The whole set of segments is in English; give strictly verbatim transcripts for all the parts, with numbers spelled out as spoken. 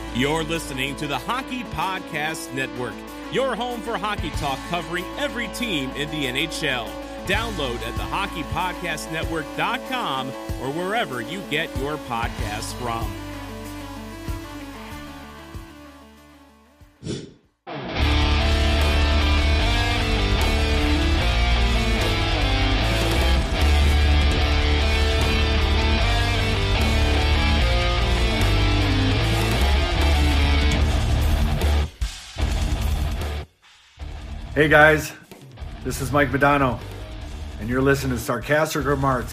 You're listening to the Hockey Podcast Network, your home for hockey talk covering every team in the N H L. Download at the hockey podcast network dot com or wherever you get your podcasts from. Hey guys, this is Mike Modano, and you're listening to Sarcastic Remarks.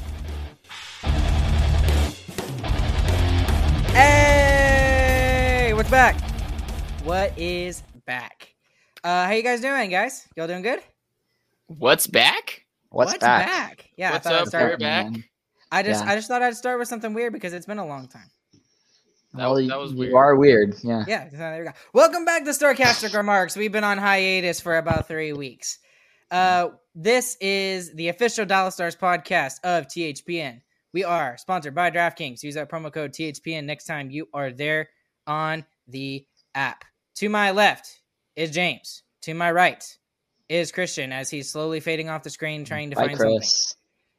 Hey, what's back? What is back? Uh, how you guys doing, guys? Y'all doing good? What's back? What's, what's back? back? Yeah, What's I thought up? I'd start. We're back. I just, Yeah. I just thought I'd start with something weird because it's been a long time. That, Well, that was you weird. are weird. Yeah. Yeah, so there we go. Welcome back to Sarcastic Remarks. We've been on hiatus for about three weeks. Uh, this is the official Dallas Stars podcast of T H P N. We are sponsored by DraftKings. Use that promo code T H P N next time you are there on the app. To my left is James. To my right is Christian as he's slowly fading off the screen trying to Bye, find something. Chris.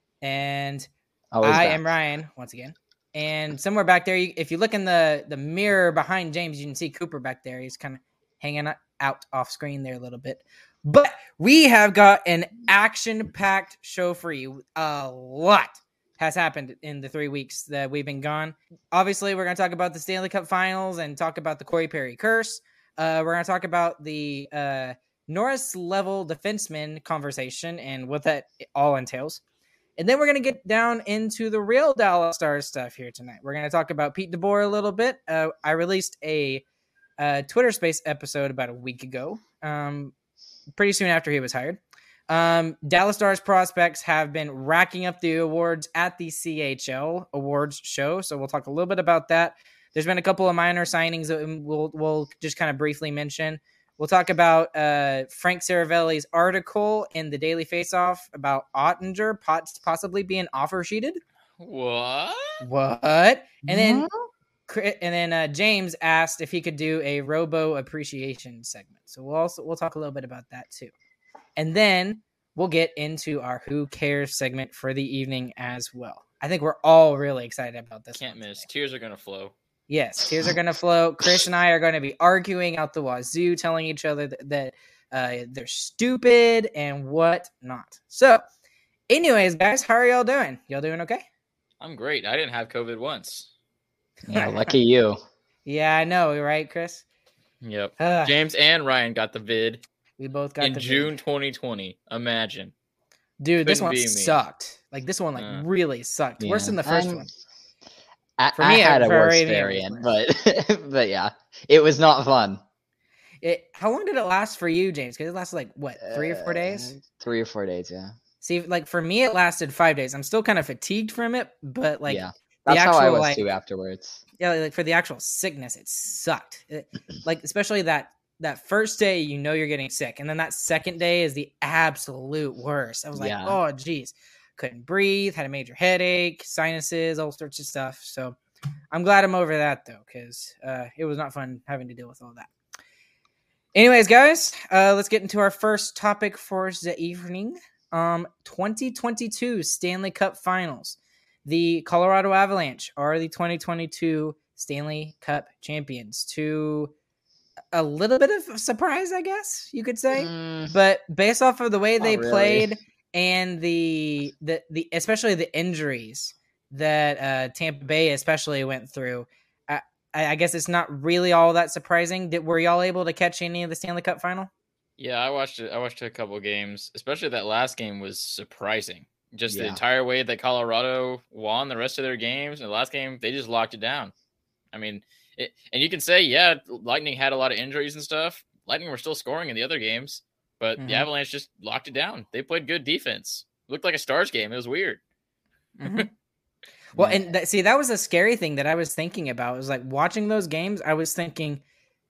And Always I back. am Ryan once again. And somewhere back there, you, if you look in the, the mirror behind James, you can see Cooper back there. He's kind of hanging out off screen there a little bit. But we have got an action-packed show for you. A lot has happened in the three weeks that we've been gone. Obviously, we're going to talk about the Stanley Cup Finals and talk about the Corey Perry curse. Uh, we're going to talk about the uh, Norris-level defenseman conversation and what that all entails. And then we're going to get down into the real Dallas Stars stuff here tonight. We're going to talk about Pete DeBoer a little bit. Uh, I released a, a Twitter Space episode about a week ago, um, pretty soon after he was hired. Um, Dallas Stars prospects have been racking up the awards at the C H L awards show, so we'll talk a little bit about that. There's been a couple of minor signings that we'll, we'll just kind of briefly mention. We'll talk about uh, Frank Saravelli's article in the Daily Faceoff about Ottinger possibly being offer sheeted. What? What? And then, and then uh, James asked if he could do a Robo appreciation segment. So we'll also we'll talk a little bit about that too. And then we'll get into our Who Cares segment for the evening as well. I think we're all really excited about this. Can't one miss. today. Tears are gonna flow. Yes, tears are going to flow. Chris and I are going to be arguing out the wazoo, telling each other that, that uh, they're stupid and what not. So, anyways, guys, how are y'all doing? Y'all doing okay? I'm great. I didn't have COVID once. Yeah, lucky you. Yeah, I know, right, Chris? Yep. Uh, James and Ryan got the vid we both got in the June vid. twenty twenty. Imagine. Dude, this couldn't one be me. sucked. Like, this one, like, Uh, really sucked. Yeah. Worse than the first I'm- one. I, For I me, had a for worse Arabian, variant, it was but but yeah, it was not fun. It, how long did it last for you, James? Because it lasted, like, what, three or four days? Uh, Three or four days, yeah. See, like, for me, it lasted five days. I'm still kind of fatigued from it, but, like, yeah, the that's how I actual, was like- too afterwards. yeah, like for the actual sickness, it sucked. It, like especially that that first day, you know you're getting sick, and then that second day is the absolute worst. I was like, Yeah. oh geez, couldn't breathe, had a major headache, sinuses, all sorts of stuff. So I'm glad I'm over that though, because uh, it was not fun having to deal with all that. Anyways, guys, uh, let's get into our first topic for the evening. Um, twenty twenty-two Stanley Cup Finals. The Colorado Avalanche are the twenty twenty-two Stanley Cup champions. To a little bit of a surprise, I guess you could say. Mm, But based off of the way Not they really. played and the the the especially the injuries that uh, Tampa Bay especially went through, I, I guess it's not really all that surprising. Did were y'all able to catch any of the Stanley Cup final? Yeah, I watched it. I watched a couple games. Especially that last game was surprising. Just the Yeah. entire way that Colorado won the rest of their games. In the last game, they just locked it down. I mean, it, and you can say, yeah, Lightning had a lot of injuries and stuff. Lightning were still scoring in the other games, but Mhm. the Avalanche just locked it down. They played good defense. It looked like a Stars game. It was weird. Mhm. Well, yeah. and that, see, that was a scary thing that I was thinking about. It was like watching those games, I was thinking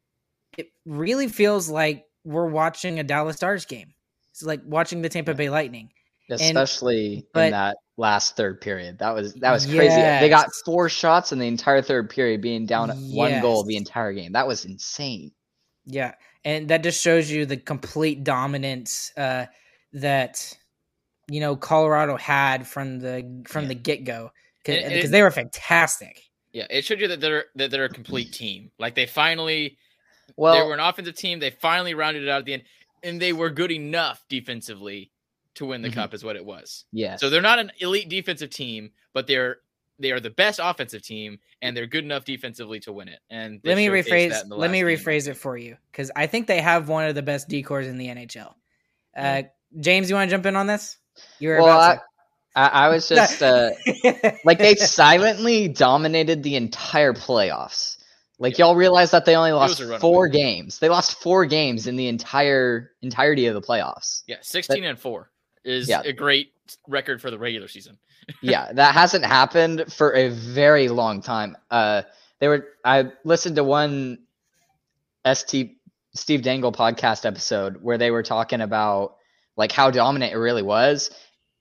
it really feels like we're watching a Dallas Stars game. It's like watching the Tampa Yeah. Bay Lightning. especially but- in that last third period. That was that was crazy. They got Yes. four shots in the entire third period, being down one goal the Yes. entire game. That was insane. Yeah, and that just shows you the complete dominance uh, that you know Colorado had from the from Yeah. the get go It- because it- they were fantastic. Yeah, it showed you that they're that they're a complete team. Like they finally Well, they were an offensive team. They finally rounded it out at the end, and they were good enough defensively to win the Mhm. cup. Is what it was. yes. So they're not an elite defensive team, but they're they are the best offensive team, and they're good enough defensively to win it. And they Let me showcased rephrase. that in the Let me last game. rephrase it for you because I think they have one of the best decors in the N H L. Uh, James, you want to jump in on this? You're Well, about I, I was just uh, to. like they silently dominated the entire playoffs. Like y'all realize that they only lost was a runaway. four games. They lost four games in the entire entirety of the playoffs. Yeah, sixteen and four is Yeah. a great record for the regular season. Yeah, that hasn't happened for a very long time. Uh, they were. I listened to one S T Steve Dangle podcast episode where they were talking about like how dominant it really was,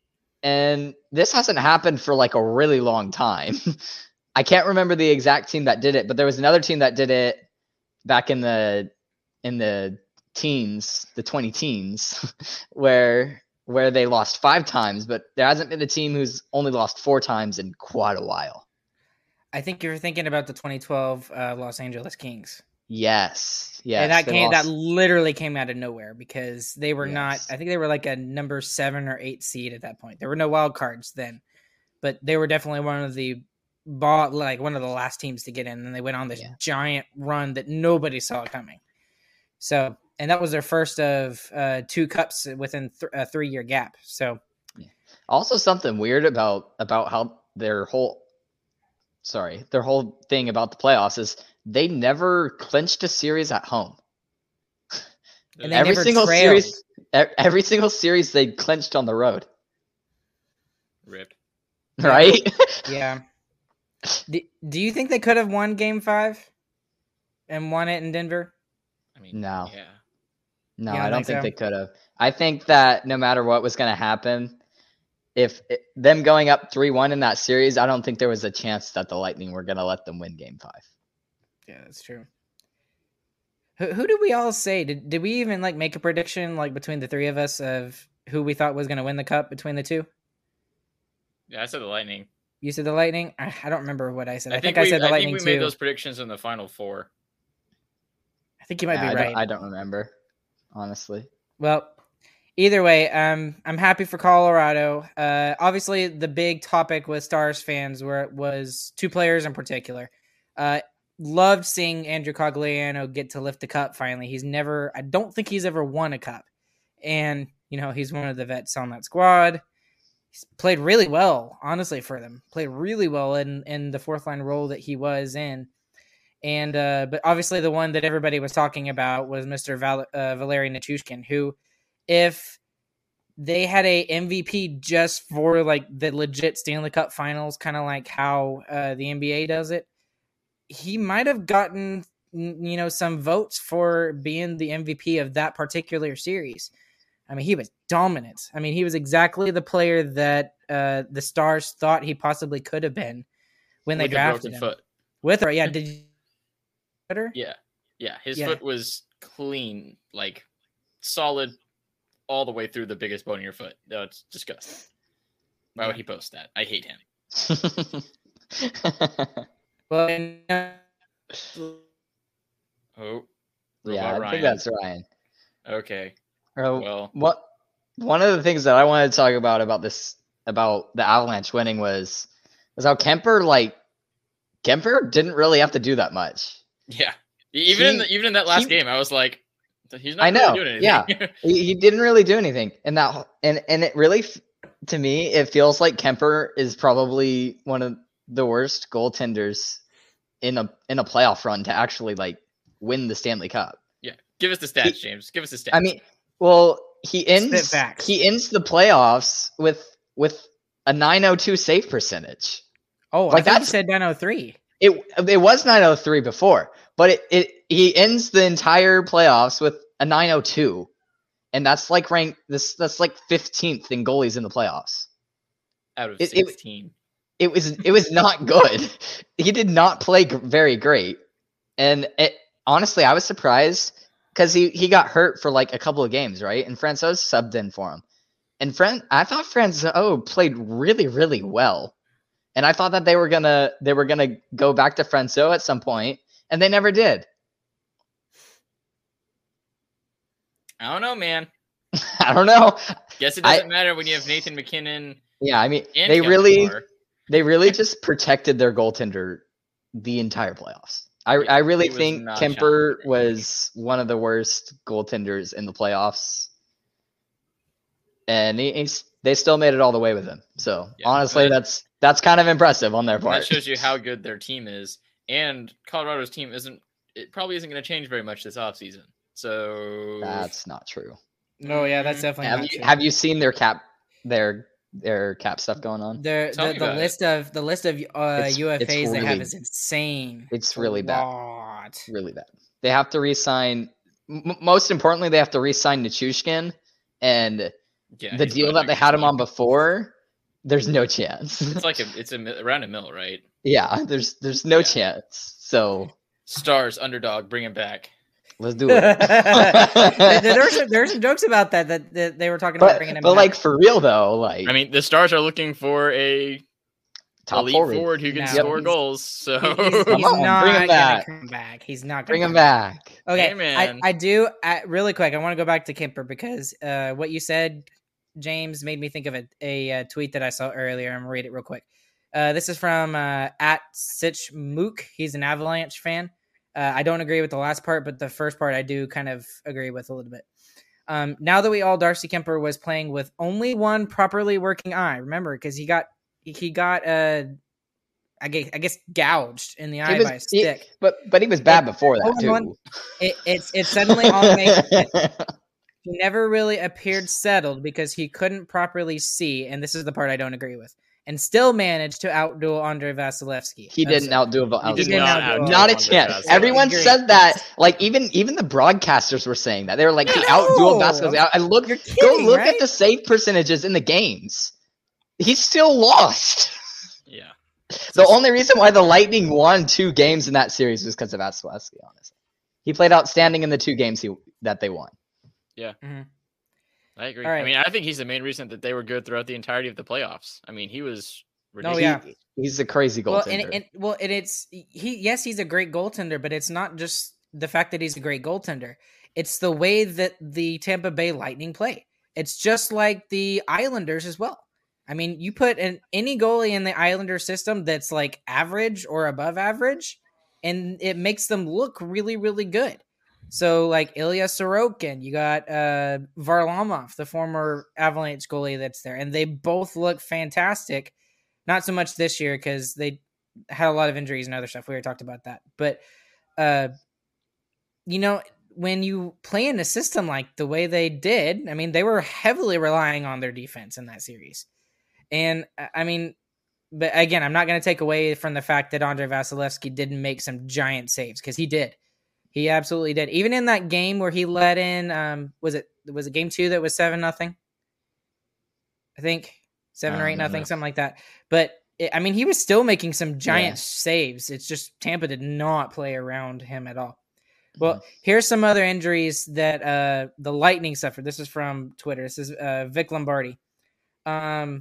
and this hasn't happened for like a really long time. I can't remember the exact team that did it, but there was another team that did it back in the in the teens, the twenty teens, where where they lost five times, but there hasn't been a team who's only lost four times in quite a while. I think you're thinking about the twenty twelve uh, Los Angeles Kings. Yes, yes. and that they came that lost- literally came out of nowhere because they were not. Yes. I think they were like a number seven or eight seed at that point. There were no wild cards then, but they were definitely one of the ball like one of the last teams to get in, and they went on this Yeah. giant run that nobody saw coming. So, and that was their first of uh, two cups within th- a three year gap. So, Also, something weird about about how their whole sorry their whole thing about the playoffs is they never clinched a series at home. And they every never single trailed. series, e- every single series they clinched on the road, Rip. right? yeah. do, do you think they could have won Game Five and won it in Denver? I mean, No. Yeah. No, You don't I don't think think so? they could have. I think that no matter what was going to happen, if it, them going up three one in that series, I don't think there was a chance that the Lightning were going to let them win Game Five. Yeah, that's true. Who, who did we all say? Did did we even like make a prediction like between the three of us of who we thought was going to win the cup between the two? Yeah, I said the Lightning. You said the Lightning. I, I don't remember what I said. I, I think, think, I we, said the I Lightning think we too. made those predictions in the final four. I think you might Yeah, be I, right. don't, I don't remember, honestly. Well, either way, um, I'm happy for Colorado. Uh, obviously, the big topic with Stars fans were was two players in particular. Uh, loved seeing Andrew Cogliano get to lift the cup finally. He's never, I don't think he's ever won a cup, and you know he's one of the vets on that squad. He's played really well, honestly, for them. Played really well in in the fourth line role that he was in. And uh, but obviously the one that everybody was talking about was Mister Val- uh, Valeri Nichushkin, who, if they had a M V P just for like the legit Stanley Cup Finals, kind of like how uh, the N B A does it, he might have gotten you know some votes for being the M V P of that particular series. I mean, he was dominant. I mean, he was exactly the player that uh, the Stars thought he possibly could have been when they With a drafted broken him. foot. With her, yeah. Did you? Better? Yeah. Yeah. His Yeah. foot was clean, like solid all the way through the biggest bone in your foot. No, it's disgusting. Why would he post that? I hate him. Well, and, uh, Oh. yeah, Robot I Ryan. think that's Ryan. Okay. Oh, Well, what one of the things that I wanted to talk about about this about the Avalanche winning was was how Kemper like Kemper didn't really have to do that much. yeah. Even in He- the, even in that last he- game, I was like, he's not I really know, doing anything. yeah. He, he didn't really do anything, and that and and it really f- to me it feels like Kemper is probably one of the worst goaltenders in a in a playoff run to actually like win the Stanley Cup. yeah. Give us the stats, James. Give us the stats. I mean, well, he ends Spit facts. he ends the playoffs with with a nine oh two save percentage. oh, Like, I thought you that's- said nine oh three. It it was nine oh three before, but it, it he ends the entire playoffs with a nine oh two, and that's like rank this that's like fifteenth in goalies in the playoffs. out of It- it- sixteen. It was it was not good. He did not play g- very great, and it, honestly, I was surprised because he, he got hurt for like a couple of games, right? And Francois subbed in for him, and Fran I thought Francois played really really well, and I thought that they were gonna they were gonna go back to Francois at some point, and they never did. I don't know, man. I don't know. Guess it I- doesn't matter when you have Nathan McKinnon Yeah, I mean and they Kemper really Moore. they really just protected their goaltender the entire playoffs. I, I really He was think not Kemper challenging. was one of the worst goaltenders in the playoffs, and he, he's they still made it all the way with him. So Yeah, honestly, but- that's that's kind of impressive on their And that part. shows you how good their team is. And Colorado's team isn't. It probably isn't going to change very much this offseason. So That's not true. Oh yeah, that's definitely Have not you true. have you seen their cap their their cap stuff going on? The Tell the, me the about it. list of the list of uh, It's- U F As it's they have really- is insane. It's a really bad. lot. Really bad. They have to re-sign. M- most importantly, they have to re-sign Nichushkin, and yeah, the he's deal probably that they not had gonna him on be- before, there's no chance. It's like a, it's a mi- around a mill, right? Yeah, there's there's no Yeah. chance. So Stars underdog, bring him back. let's do it. there, there were some, there were some jokes about that, that that they were talking about but bringing him but back. like for real though, like I mean, the Stars are looking for a top elite forward, forward who can No, score he's- goals. So He- he's, he's Come on, not bring him gonna back. come back. He's not gonna bring come him back. Okay, Hey, man. I, I do uh, really quick. I want to go back to Kemper because uh, what you said, James, made me think of a, a, uh tweet that I saw earlier. I'm gonna read it real quick. Uh, this is from uh, at Sitch Mook. He's an Avalanche fan. Uh, I don't agree with the last part, but the first part I do kind of agree with a little bit. Um, now that we all, Darcy Kemper was playing with only one properly working eye. Remember, because he got he got uh, I guess I guess gouged in the eye He was- by a he- stick. But but he was bad before that Hold on. too. It, it's it suddenly all makes sense. He never really appeared settled because he couldn't properly see, and this is the part I don't agree with, and still managed to outduel Andre Vasilevsky. He That's- didn't outdo a He He did did not not outdo outdo Not a Andre chance. Vasilevsky. Everyone Agree. said that. Like even even the broadcasters were saying that. They were like he No! outdueled Vasilevsky. I look You're go kidding, look right? at the save percentages in the games. He still lost. yeah, The only reason why the Lightning won two games in that series was because of Vasilevsky. Honestly, he played outstanding in the two games he that they won. I agree. All right. I mean, I think he's the main reason that they were good throughout the entirety of the playoffs. I mean, he was No, ridiculous. yeah. He- he's a crazy Well, goaltender. and, and well, and it's he. Yes, he's a great goaltender, but it's not just the fact that he's a great goaltender. It's the way that the Tampa Bay Lightning play. It's just like the Islanders as well. I mean, you put an any goalie in the Islander system that's like average or above average, and it makes them look really, really good. So, like Ilya Sorokin, you got uh, Varlamov, the former Avalanche goalie that's there, and they both look fantastic. Not so much this year because they had a lot of injuries and other stuff. We already talked about that. But, uh, you know, when you play in a system like the way they did, I mean, they were heavily relying on their defense in that series. And, I mean, but again, I'm not going to take away from the fact that Andre Vasilevsky didn't make some giant saves because he did. He absolutely did. Even in that game where he let in, um, was it was it game two that was seven nothing? I think seven I or don't eight nothing, know. something like that. But it, I mean, he was still making some giant Yeah. saves. It's just Tampa did not play around him at all. Well, Mm-hmm. here's some other injuries that uh, the Lightning suffered. This is from Twitter. This is uh, Vic Lombardi. Um,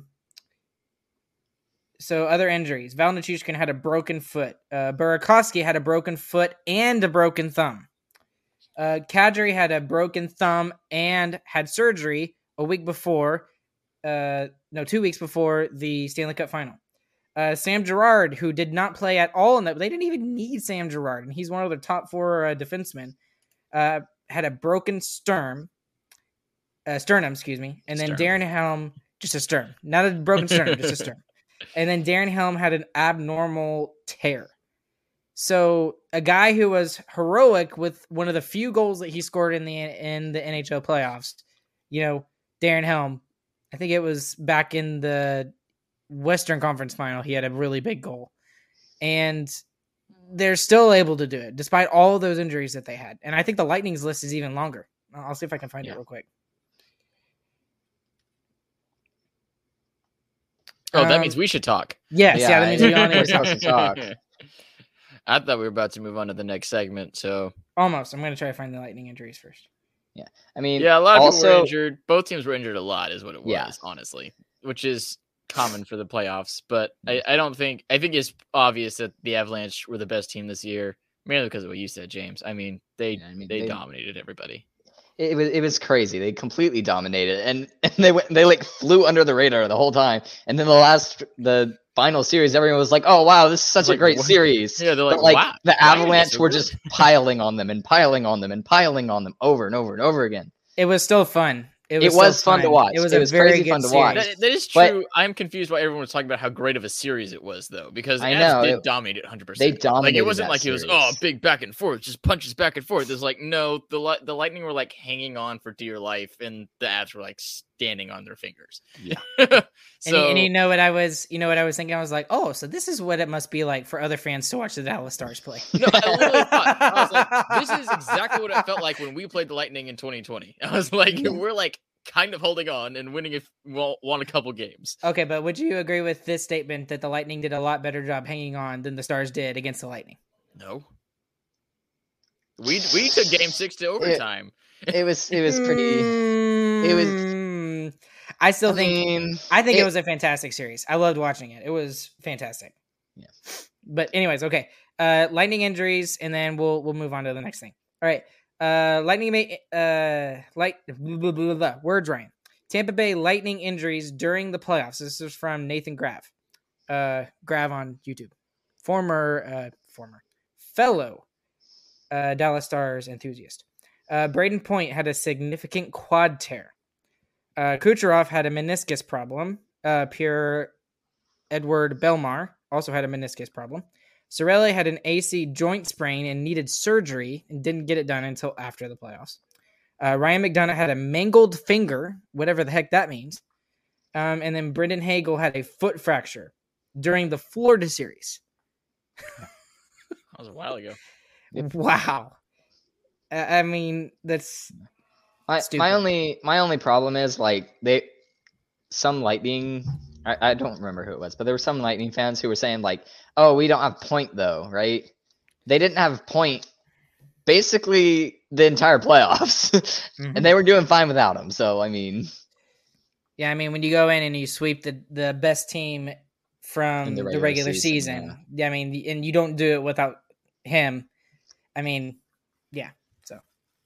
so other injuries. Val Nichushkin had a broken foot. Uh, Burakovsky had a broken foot and a broken thumb. Uh, Kadri had a broken thumb and had surgery a week before. Uh, no, two weeks before the Stanley Cup final. Uh, Sam Girard, who did not play at all in that, they didn't even need Sam Girard, and he's one of their top four uh, defensemen. Uh, had a broken sternum, uh, sternum, excuse me, and then Sternum. Darren Helm, just a sternum, not a broken sternum, just a sternum. And then Darren Helm had an abnormal tear. So a guy who was heroic with one of the few goals that he scored in the in the N H L playoffs, you know, Darren Helm, I think it was back in the Western Conference final, he had a really big goal. And they're still able to do it despite all those injuries that they had. And I think the Lightning's list is even longer. I'll see if I can find Yeah. it real quick. Oh, that Um, means we should talk. Yes, yeah, Yeah, that means we all we're need to talk. supposed to talk. I thought we were about to move on to the next segment. So Almost. I'm gonna try to find the lightning injuries first. I mean, yeah, a lot of also, people were injured. Both teams were injured a lot, is what it was, Yeah. honestly, which is common for the playoffs. But I, I don't think I think it's obvious that the Avalanche were the best team this year, mainly because of what you said, James. I mean, they Yeah, I mean, they, they- dominated everybody. it was it was crazy. They completely dominated, and, and they went they like flew under the radar the whole time. And then the last the final series, everyone was like, "Oh wow, this is such Like, a great what? series." Yeah, they're like, But like wow, the why are they Avalanche so were good? just piling on them and piling on them and piling on them over and over and over again. It was still fun. It It was, was still fun to watch. It was It a was very crazy good fun to series. watch. That, that is But- true. I'm confused why everyone was talking about how great of a series it was, though, because the I Avs know, did it- dominate one hundred they percent. Like, it dominated wasn't that like it was, series. oh, big back and forth, just punches back and forth. It's like, no, the Li- the Lightning were like hanging on for dear life, and the Avs were like standing on their fingers. Yeah. And, so, you, and you know what I was, you know what I was thinking. I was like, oh, so this is what it must be like for other fans to watch the Dallas Stars play. no, I literally thought, I was like, this is exactly what it felt like when we played the Lightning in twenty twenty. I was like, Yeah. we're like kind of holding on and winning if well, won a couple games. Okay, but would you agree with this statement that the Lightning did a lot better job hanging on than the Stars did against the Lightning? No. We we took game six to overtime. It was it was pretty. it was- Mm, I still I think. mean, I think it, it- was a fantastic series. I loved watching it. It was fantastic. Yeah. But anyways, okay. Uh, lightning injuries, and then we'll we'll move on to the next thing. All right. Uh, lightning may uh light blah, blah, blah, blah, words rhyme. Tampa Bay Lightning injuries during the playoffs. This is from Nathan Grav. Uh, Grav on YouTube. Former uh former fellow uh Dallas Stars enthusiast. Uh, Braden Point had a significant quad tear. Uh, Kucherov had a meniscus problem. Uh, Pierre Edward Belmar also had a meniscus problem. Sorelli had an A C joint sprain and needed surgery and didn't get it done until after the playoffs. Uh, Ryan McDonough had a mangled finger, whatever the heck that means. Um, and then Brendan Hagel had a foot fracture during the Florida series. That was a while ago. Wow. I I mean, that's My, Stupid. my only my only problem is like they some Lightning I, I don't remember who it was, but there were some Lightning fans who were saying like, oh, we don't have Point though, right? They didn't have Point basically the entire playoffs. Mhm. And they were doing fine without him. So I mean Yeah, I mean, when you go in and you sweep the, the best team from In the the regular, regular season, season, yeah. I mean, and you don't do it without him. I mean, yeah. So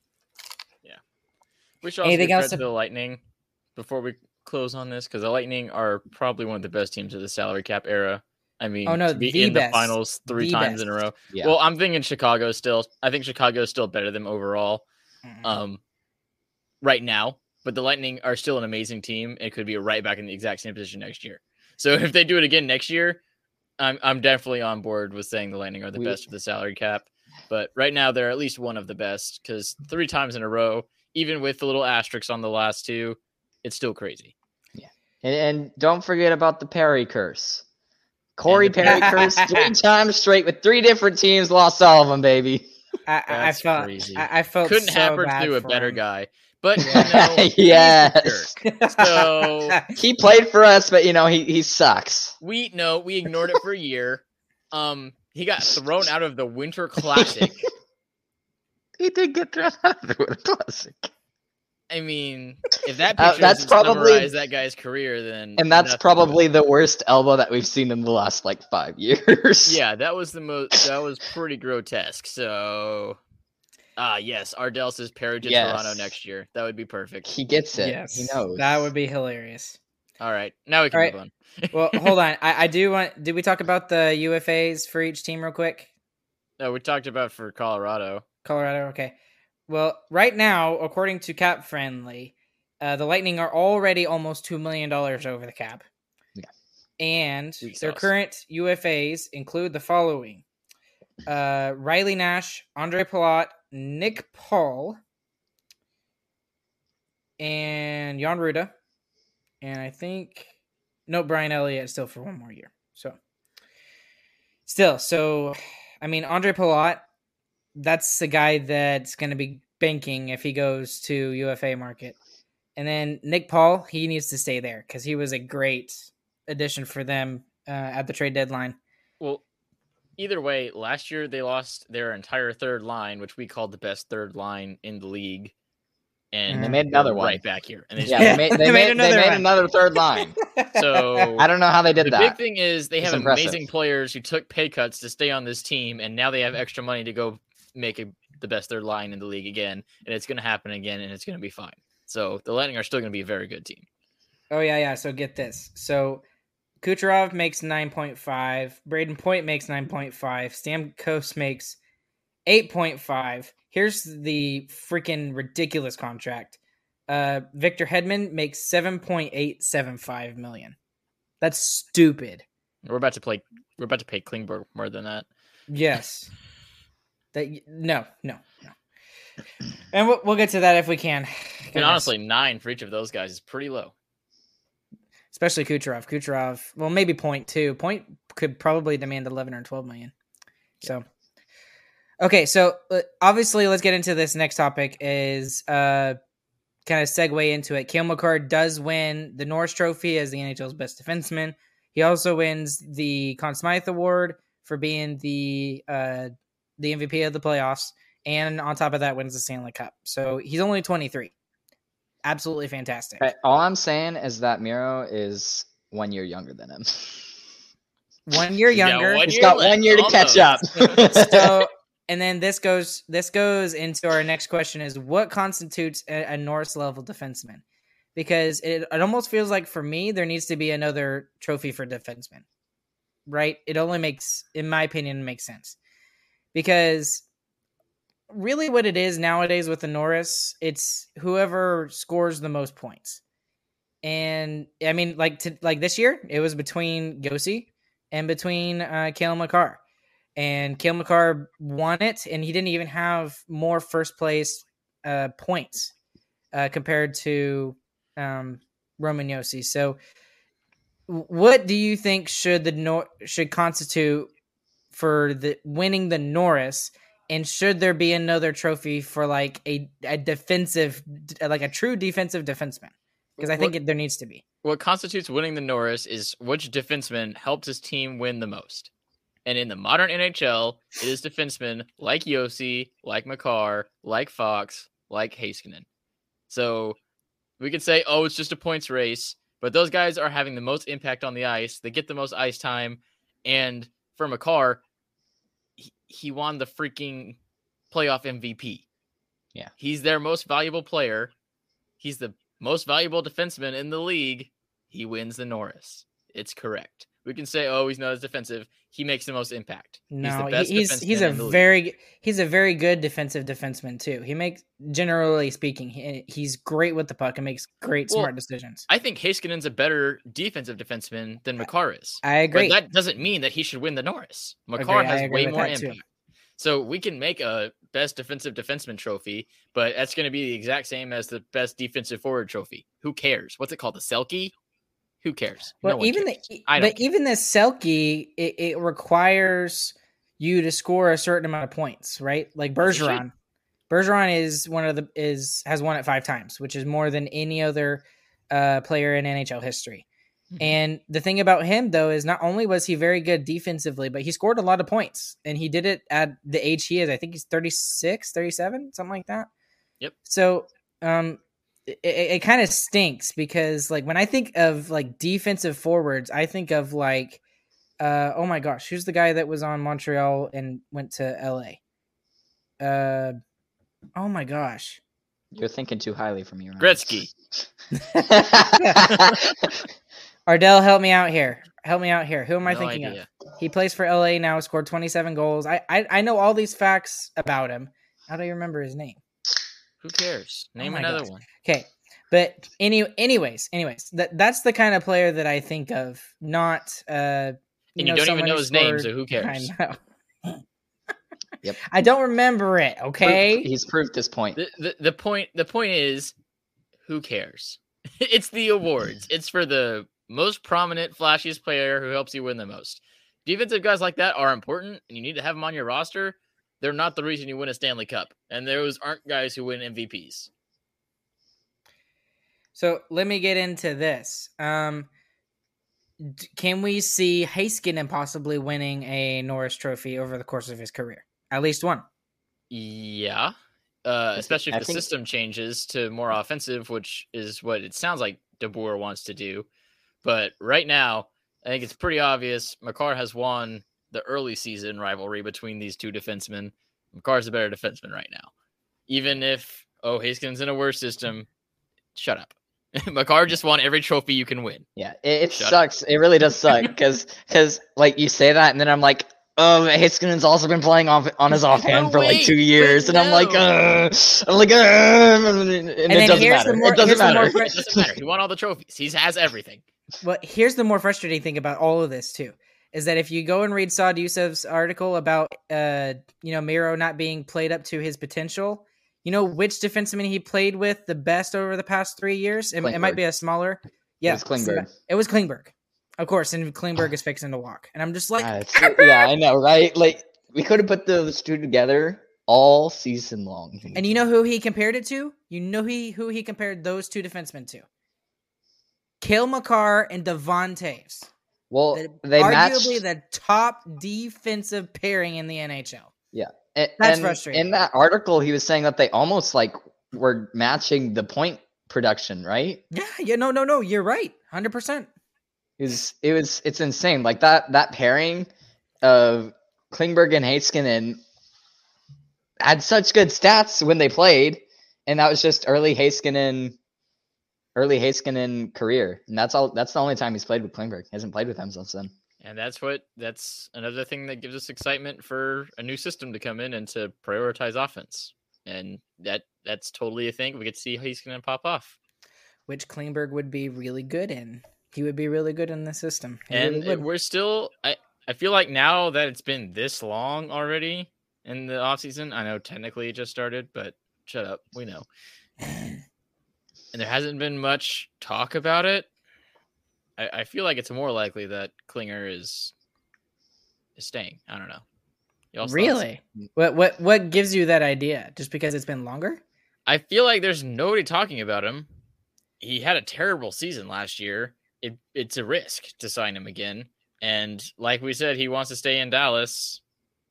We should also Anything give else credit to- to the Lightning before we close on this, because the Lightning are probably one of the best teams of the salary cap era. I mean, Oh, no, to be the in best. the finals three The times best. in a row. yeah. Well, I'm thinking Chicago still. I think Chicago is still better than them overall mm. um, right now. But the Lightning are still an amazing team and could be right back in the exact same position next year. So if they do it again next year, I'm I'm definitely on board with saying the Lightning are the We- best of the salary cap. But right now they're at least one of the best, because three times in a row, even with the little asterisks on the last two, it's still crazy. And, and don't forget about the Perry curse. Corey And the Perry curse three times straight with three different teams, lost all of them, baby. I, I, I That's felt crazy. I, I felt Couldn't so happen bad to a for better him. guy. But you Yeah. know, he's the Yes. jerk. So He played for us, but you know he he sucks. we no, we ignored it for a year. Um, he got thrown out of the Winter Classic. He did get thrown out of the classic. I mean, if that Uh, picture that's doesn't probably- summarize that guy's career, then And that's nothing probably will. the worst elbow that we've seen in the last like five years. Yeah, that was the most. That was pretty grotesque. So, ah, yes, Ardell says Perry to Yes. Toronto next year. That would be perfect. He gets it. Yes, He knows. that would be hilarious. All right, now we can All right. move on. Well, hold on. I, I do want. Did we talk about the U F As for each team real quick? No, we talked about for Colorado. Colorado. Okay. Well, right now, according to Cap Friendly, uh, the Lightning are already almost two million dollars over the cap. Yeah. And Sweet their sauce. current U F As include the following: uh, Riley Nash, Andre Palat, Nick Paul, and Jan Ruda, and I think no Brian Elliott still for one more year. So still, so I mean Andre Palat, that's the guy that's going to be banking if he goes to U F A market. And then Nick Paul, he needs to stay there because he was a great addition for them uh, at the trade deadline. Well, either way, last year they lost their entire third line, which we called the best third line in the league. And, And they made another one right back here. And they Yeah, just- they made, they They made made, they another made one. another third line. so I don't know how they did the that. big thing is they It's have impressive. amazing players who took pay cuts to stay on this team, and now they have extra money to go make a, the best third line in the league again, and it's going to happen again, and it's going to be fine. So the Lightning are still going to be a very good team. Oh yeah, yeah. So get this. So Kucherov makes nine point five. Braden Point makes nine point five. Stamkos makes eight point five. Here's the freaking ridiculous contract. Uh, Victor Hedman makes seven point eight seven five million. That's stupid. We're about to play. We're about to pay Klingberg more than that. Yes. That no, no, no. And we'll, we'll get to that if we can. And Goodness. honestly, nine for each of those guys is pretty low. Especially Kucherov. Kucherov, well, maybe Point too. Point could probably demand eleven or twelve million. So, okay, so uh, obviously, let's get into this next topic. Is uh, kind of segue into it. Cale Makar does win the Norris Trophy as the N H L's best defenseman. He also wins the Conn Smythe Award for being the uh, the M V P of the playoffs, and on top of that, wins the Stanley Cup. So he's only twenty-three. Absolutely fantastic. Okay, all I'm saying is that Miro is one year younger than him. One year Yeah, younger. one He's year got left, one year to catch up. almost. So, and then this goes this goes into our next question: is what constitutes a, a Norris level defenseman? Because it, it almost feels like for me there needs to be another trophy for defenseman, right? It only makes, in my opinion, makes sense because really what it is nowadays with the Norris, it's whoever scores the most points. And I mean, like to, like this year, it was between Yossi and between uh, Cale Makar. And Cale Makar won it, and he didn't even have more first place uh, points uh, compared to um, Roman Yossi. So, what do you think should the Nor- should constitute for the winning the Norris? And should there be another trophy for like a, a defensive, like a true defensive defenseman? Because I think What- it, there needs to be. What constitutes winning the Norris is which defenseman helped his team win the most. And in the modern N H L, it is defensemen like Yossi, like Makar, like Fox, like Heiskanen. So we could say, oh, it's just a points race, but those guys are having the most impact on the ice. They get the most ice time. And for Makar, he, he won the freaking playoff M V P. Yeah. He's their most valuable player. He's the most valuable defenseman in the league. He wins the Norris. It's correct. We can say, oh, he's not as defensive. He makes the most impact. No, he's the he- best he's defenseman he's a in the league. very he's a very good defensive defenseman too. He makes, generally speaking, he, he's great with the puck and makes great Well, smart decisions. I think Heiskanen's a better defensive defenseman than Makar is. I agree. But that doesn't mean that he should win the Norris. Makar Agree, I has agree way with more that too. impact. So we can make a best defensive defenseman trophy, but that's going to be the exact same as the best defensive forward trophy. Who cares? What's it called? The Selke? Who cares? Well, no one even cares. the I don't but even the Selke, it, it requires you to score a certain amount of points, right? Like As it should. Bergeron. Bergeron is one of the is has won it five times, which is more than any other uh, player in N H L history. Mhm. And the thing about him, though, is not only was he very good defensively, but he scored a lot of points. And he did it at the age he is. I think he's thirty-six, thirty-seven, something like that. Yep. So um, it, it, it kind of stinks because, like, when I think of, like, defensive forwards, I think of, like, uh, oh, my gosh, who's the guy that was on Montreal and went to L A? Uh, oh, my gosh. You're thinking too highly for me, Ryan. Gretzky. Ardell, help me out here. Help me out here. Who am I No thinking idea. of? He plays for L A now, scored twenty-seven goals. I, I I know all these facts about him. How do you remember his name? Who cares? Name Oh my another gosh. one. Okay. But any anyways, anyways, that that's the kind of player that I think of, not uh And you don't even someone know who his name, scored- so who cares? I know. Yep. I don't remember it, okay? He's proved this point. The, the the point the point is, who cares? It's the awards. It's for the most prominent, flashiest player who helps you win the most. Defensive guys like that are important, and you need to have them on your roster. They're not the reason you win a Stanley Cup, and those aren't guys who win M V Ps. So let me get into this. Um, d- can we see Heiskanen possibly winning a Norris Trophy over the course of his career? At least one. Yeah. Uh, especially if I the think- system changes to more offensive, which is what it sounds like De Boer wants to do. But right now, I think it's pretty obvious Makar has won the early season rivalry between these two defensemen. Makar's a better defenseman right now. Even if, oh, Heiskanen's in a worse system, shut up. Makar just won every trophy you can win. Yeah, it, it Shut sucks. It really does suck because because like you say that, and then I'm like, oh, Heiskanen's also been playing off on his offhand But for like wait, two years, but and I'm like, no. uh, I'm like, uh, and, And it then doesn't here's matter. the more- it doesn't here's the more matter. fr- It doesn't matter. He won all the trophies. He has everything. Well, here's the more frustrating thing about all of this too, is that if you go and read Saad Yousef's article about, uh, you know, Miro not being played up to his potential, you know which defenseman he played with the best over the past three years? It, it might Klingberg. be a smaller. Yeah, was Klingberg. It was Klingberg, of course, and Klingberg is fixing to walk, and I'm just like, Uh, it's- yeah, I know, right? Like we could have put those two together all season long. and you know who he compared it to? You know he who he compared those two defensemen to? Cale Makar and Devon Taves. well, The- they arguably matched. the top defensive pairing in the N H L. And, That's and frustrating. In that article, he was saying that they almost like were matching the point production, right? Yeah, yeah, no, no, no. You're right, hundred percent. It was, it was, it's insane. Like that, that pairing of Klingberg and Heiskanen had such good stats when they played, and that was just early Heiskanen, early Heiskanen career, and that's all. That's the only time he's played with Klingberg. He hasn't played with him since then. And that's what that's another thing that gives us excitement for a new system to come in and to prioritize offense. And that that's totally a thing. We could see how he's going to pop off. Which Klingberg would be really good in. He would be really good in the system. He And really would. we're still I, I feel like now that it's been this long already in the offseason, I know technically it just started, but shut up. We know. And there hasn't been much talk about it. I, I feel like it's more likely that Klinger is is staying. I don't know. Y'all's thoughts? Really? What what what gives you that idea? Just because it's been longer? I feel like there's nobody talking about him. He had a terrible season last year. It it's a risk to sign him again. And like we said, he wants to stay in Dallas.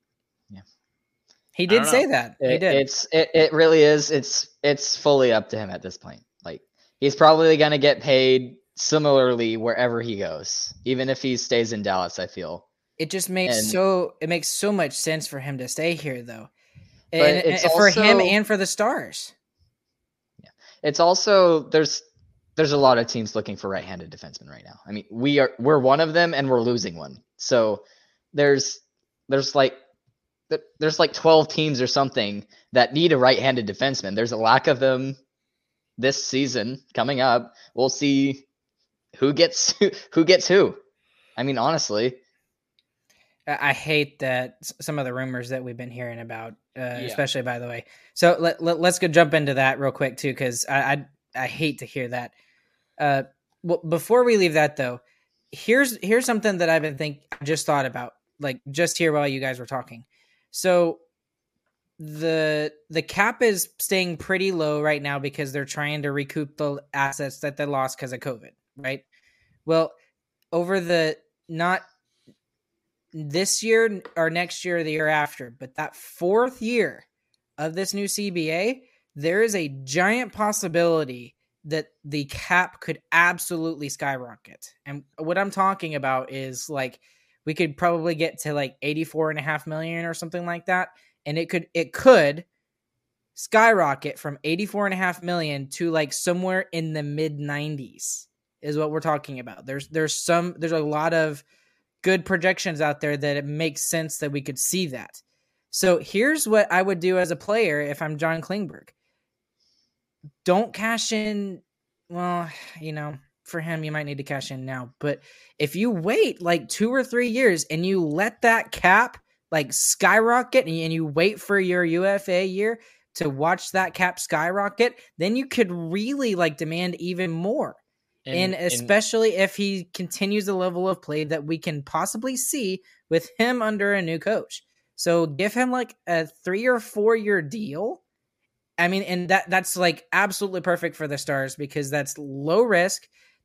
He did don't say know. that. He It, did. it's, it, it really is. It's, it's fully up to him at this point. Like he's probably gonna get paid similarly wherever he goes, even if he stays in Dallas. I feel. It just makes and- so it makes so much sense for him to stay here, though, But and, it's and for him also- and for the Stars. It's also there's there's a lot of teams looking for right-handed defensemen right now. I mean, we are we're one of them, and we're losing one. So there's there's like th- there's like twelve teams or something that need a right-handed defenseman. There's a lack of them this season coming up. We'll see who gets who gets who. I mean, honestly, I I hate that s- some of the rumors that we've been hearing about, uh, especially by the way. So let, let let's go jump into that real quick too, because I, I I hate to hear that. Uh, well, before we leave that though, here's here's something that I've been think just thought about, like just here while you guys were talking. So the the cap is staying pretty low right now because they're trying to recoup the assets that they lost because of COVID, right? Well, over the not this year or next year or the year after, but that fourth year of this new C B A, there is a giant possibility that the cap could absolutely skyrocket. And what I'm talking about is like we could probably get to like eighty-four and a half million or something like that. And it could it could skyrocket from eighty-four and a half million to like somewhere in the mid nineties is what we're talking about. There's there's some there's a lot of good projections out there that it makes sense that we could see that. So here's what I would do as a player if I'm John Klingberg. Don't cash in. Well, you know, for him, you might need to cash in now. But if you wait like two or three years and you let that cap like skyrocket and you, and you wait for your U F A year to watch that cap skyrocket, then you could really like demand even more. And, and especially and, if he continues the level of play that we can possibly see with him under a new coach. So give him like a three or four year deal. I mean, and that that's like absolutely perfect for the Stars because that's low risk.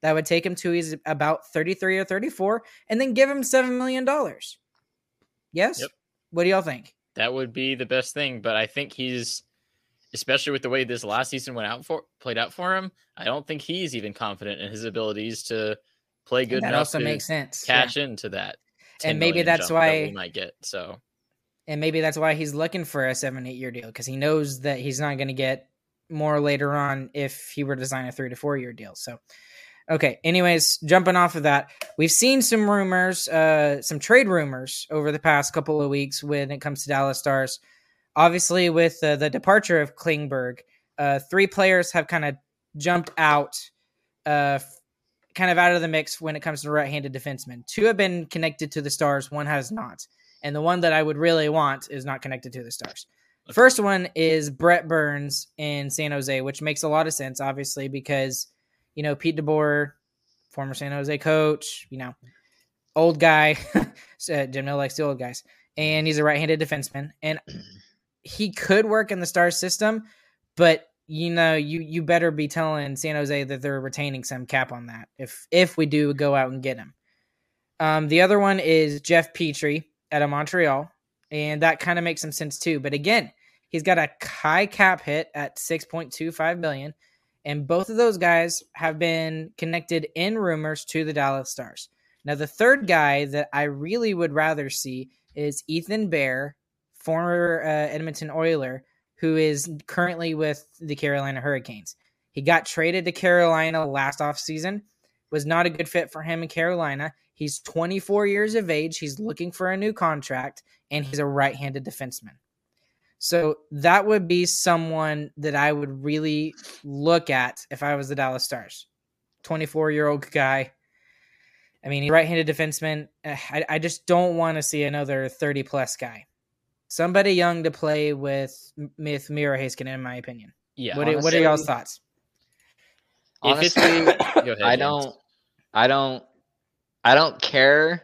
that would take him to he's about thirty-three or thirty-four, and then give him seven million dollars. Yes? Yep. What do y'all think? That would be the best thing, but I think he's, especially with the way this last season went out for played out for him, I don't think he's even confident in his abilities to play good That enough also to makes sense. cash Yeah. into that. And maybe ten million that's jump why- that we might get. So, And maybe that's why he's looking for a seven, eight year deal, because he knows that he's not going to get more later on if he were to sign a three to four year deal. So, okay. Anyways, jumping off of that, we've seen some rumors, uh, some trade rumors over the past couple of weeks when it comes to Dallas Stars. Obviously, with uh, the departure of Klingberg, uh, three players have kind of jumped out, uh, kind of out of the mix when it comes to right-handed defensemen. Two have been connected to the Stars, one has not. And the one that I would really want is not connected to the Stars. The first one is Brett Burns in San Jose, which makes a lot of sense, obviously, because, you know, Pete DeBoer, former San Jose coach, you know, old guy. so Jim Miller likes the old guys. And he's a right-handed defenseman. And he could work in the Stars system, but, you know, you you better be telling San Jose that they're retaining some cap on that if if we do go out and get him. Um, the other one is Jeff Petrie out of Montreal, and that kind of makes some sense too. But again, he's got a high cap hit at six point two five million dollars, and both of those guys have been connected in rumors to the Dallas Stars. Now, the third guy that I really would rather see is Ethan Bear, former uh, Edmonton Oiler, who is currently with the Carolina Hurricanes. He got traded to Carolina last offseason, was not a good fit for him in Carolina. He's twenty-four years of age. He's looking for a new contract, and he's a right-handed defenseman. So that would be someone that I would really look at if I was the Dallas Stars. twenty-four-year-old guy. I mean, he's a right-handed defenseman. I, I just don't want to see another thirty-plus guy. Somebody young to play with, with Miro Heiskanen, in my opinion. yeah. What, are, what are honestly- y'all's thoughts? If it's- Honestly, Go ahead, I James. don't, I don't, I don't care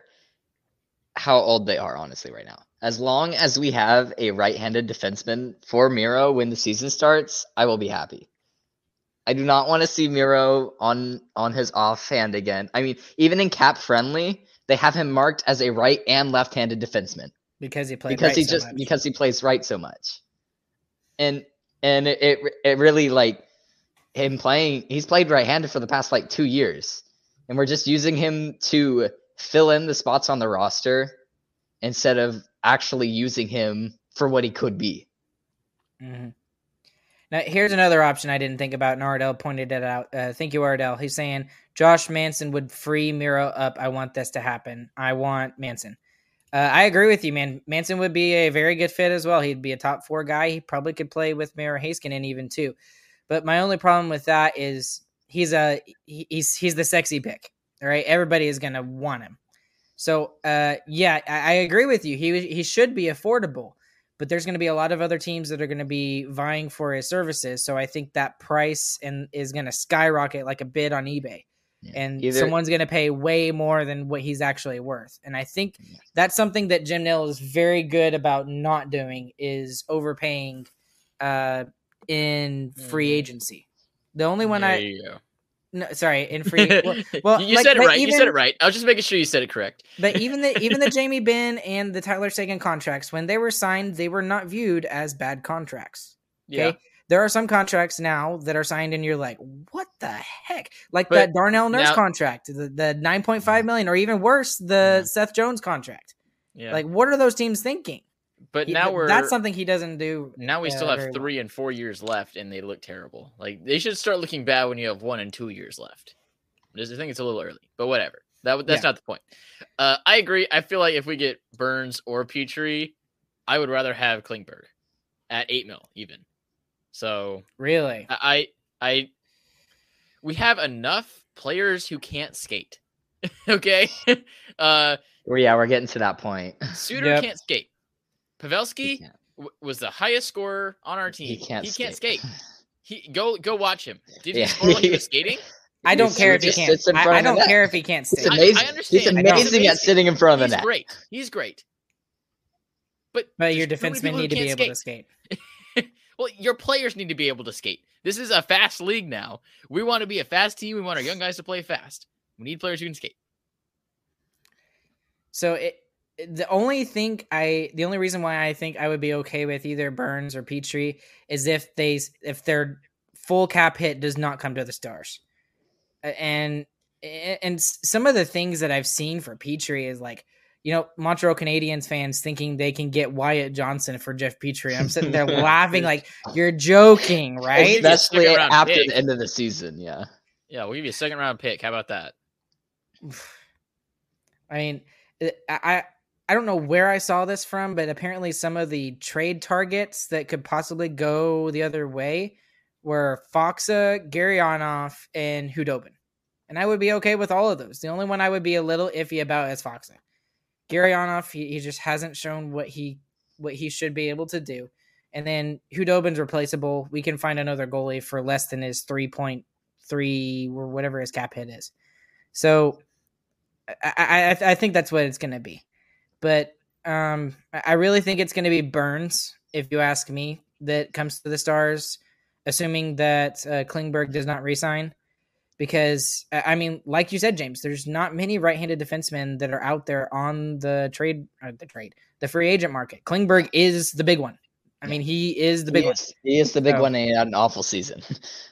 how old they are, honestly, right now. As long as we have a right-handed defenseman for Miro when the season starts, I will be happy. I do not want to see Miro on on his offhand again. I mean, even in cap friendly, they have him marked as a right and left-handed defenseman Because he played because right he so just much. because he plays right so much, and and it it, it really like him playing. He's played right-handed for the past like two years, and we're just using him to fill in the spots on the roster instead of actually using him for what he could be. Mm-hmm. Now, here's another option I didn't think about, and Ardell pointed it out. Uh, thank you, Ardell. He's saying, Josh Manson would free Miro up. I want this to happen. I want Manson. Uh, I agree with you, man. Manson would be a very good fit as well. He'd be a top four guy. He probably could play with Miro Heiskanen even too. But my only problem with that is he's a he- he's he's the sexy pick. All right, everybody is gonna want him. So uh, yeah, I, I agree with you. He he should be affordable. But there's going to be a lot of other teams that are going to be vying for his services. So I think that price and is going to skyrocket like a bid on eBay. Yeah. And Either- someone's going to pay way more than what he's actually worth. And I think that's something that Jim Nill is very good about not doing is overpaying uh, in free Mhm. agency. The only one there I you go. no, sorry in free. Well, well, you like, said it but right. you even- said it right. I was just making sure you said it correct. But even the even the Jamie Benn and the Tyler Seguin contracts, when they were signed, they were not viewed as bad contracts. Okay. Yeah. There are some contracts now that are signed and you're like, what the heck? Like But that Darnell Nurse now- contract, the, the nine point five million, or even worse, the Yeah. Seth Jones contract. Yeah. Like, what are those teams thinking? but He- now we're that's something he doesn't do. now we uh, still very have well. three and four years left, and they look terrible. Like they should start looking bad when you have one and two years left. I just think it's a little early, but whatever. That that's Yeah. not the point. Uh, I agree. I feel like if we get Burns or Petrie, I would rather have Klingberg at eight mil even. So Really? I, I, we have enough players who can't skate. Okay, uh, Well, yeah, we're getting to that point. Suter Yep. can't skate. He Pavelski can't. w- was the highest scorer on our team. He can't He can't skate. skate. He go go watch him. Did he Yeah. score when he was skating? I don't He care if he just can't. sits in I, front I of the don't net. care if he can't He's stay. I- I amazing. understand. He's I know. amazing at He's sitting in front of He's the net. great. He's great. But But your there's too many defensemen people who need to be can't able to skate. Well, your players need to be able to skate. This is a fast league now. We want to be a fast team. We want our young guys to play fast. We need players who can skate. So it, the only thing I, the only reason why I think I would be okay with either Burns or Petrie is if they, if their full cap hit does not come to the Stars, and and some of the things that I've seen for Petrie is like, you know, Montreal Canadiens fans thinking they can get Wyatt Johnson for Jeff Petrie. I'm sitting there laughing like, you're joking, right? Especially after pick. the end of the season, yeah. Yeah, we'll give you a second round pick. How about that? I mean, I I don't know where I saw this from, but apparently some of the trade targets that could possibly go the other way were Faksa, Garyanov, and Hudobin. And I would be okay with all of those. The only one I would be a little iffy about is Faksa. Garyanov, he, he just hasn't shown what he what he should be able to do. And then Hudobin's replaceable. We can find another goalie for less than his three point three or whatever his cap hit is. So I, I, I think that's what it's going to be. But um, I really think it's going to be Burns, if you ask me, that comes to the Stars, assuming that uh, Klingberg does not resign. Because, I mean, like you said, James, there's not many right-handed defensemen that are out there on the trade, uh, the trade, the free agent market. Klingberg is the big one. I mean, he is the big he one. Is, he is the big so, one, and he had an awful season.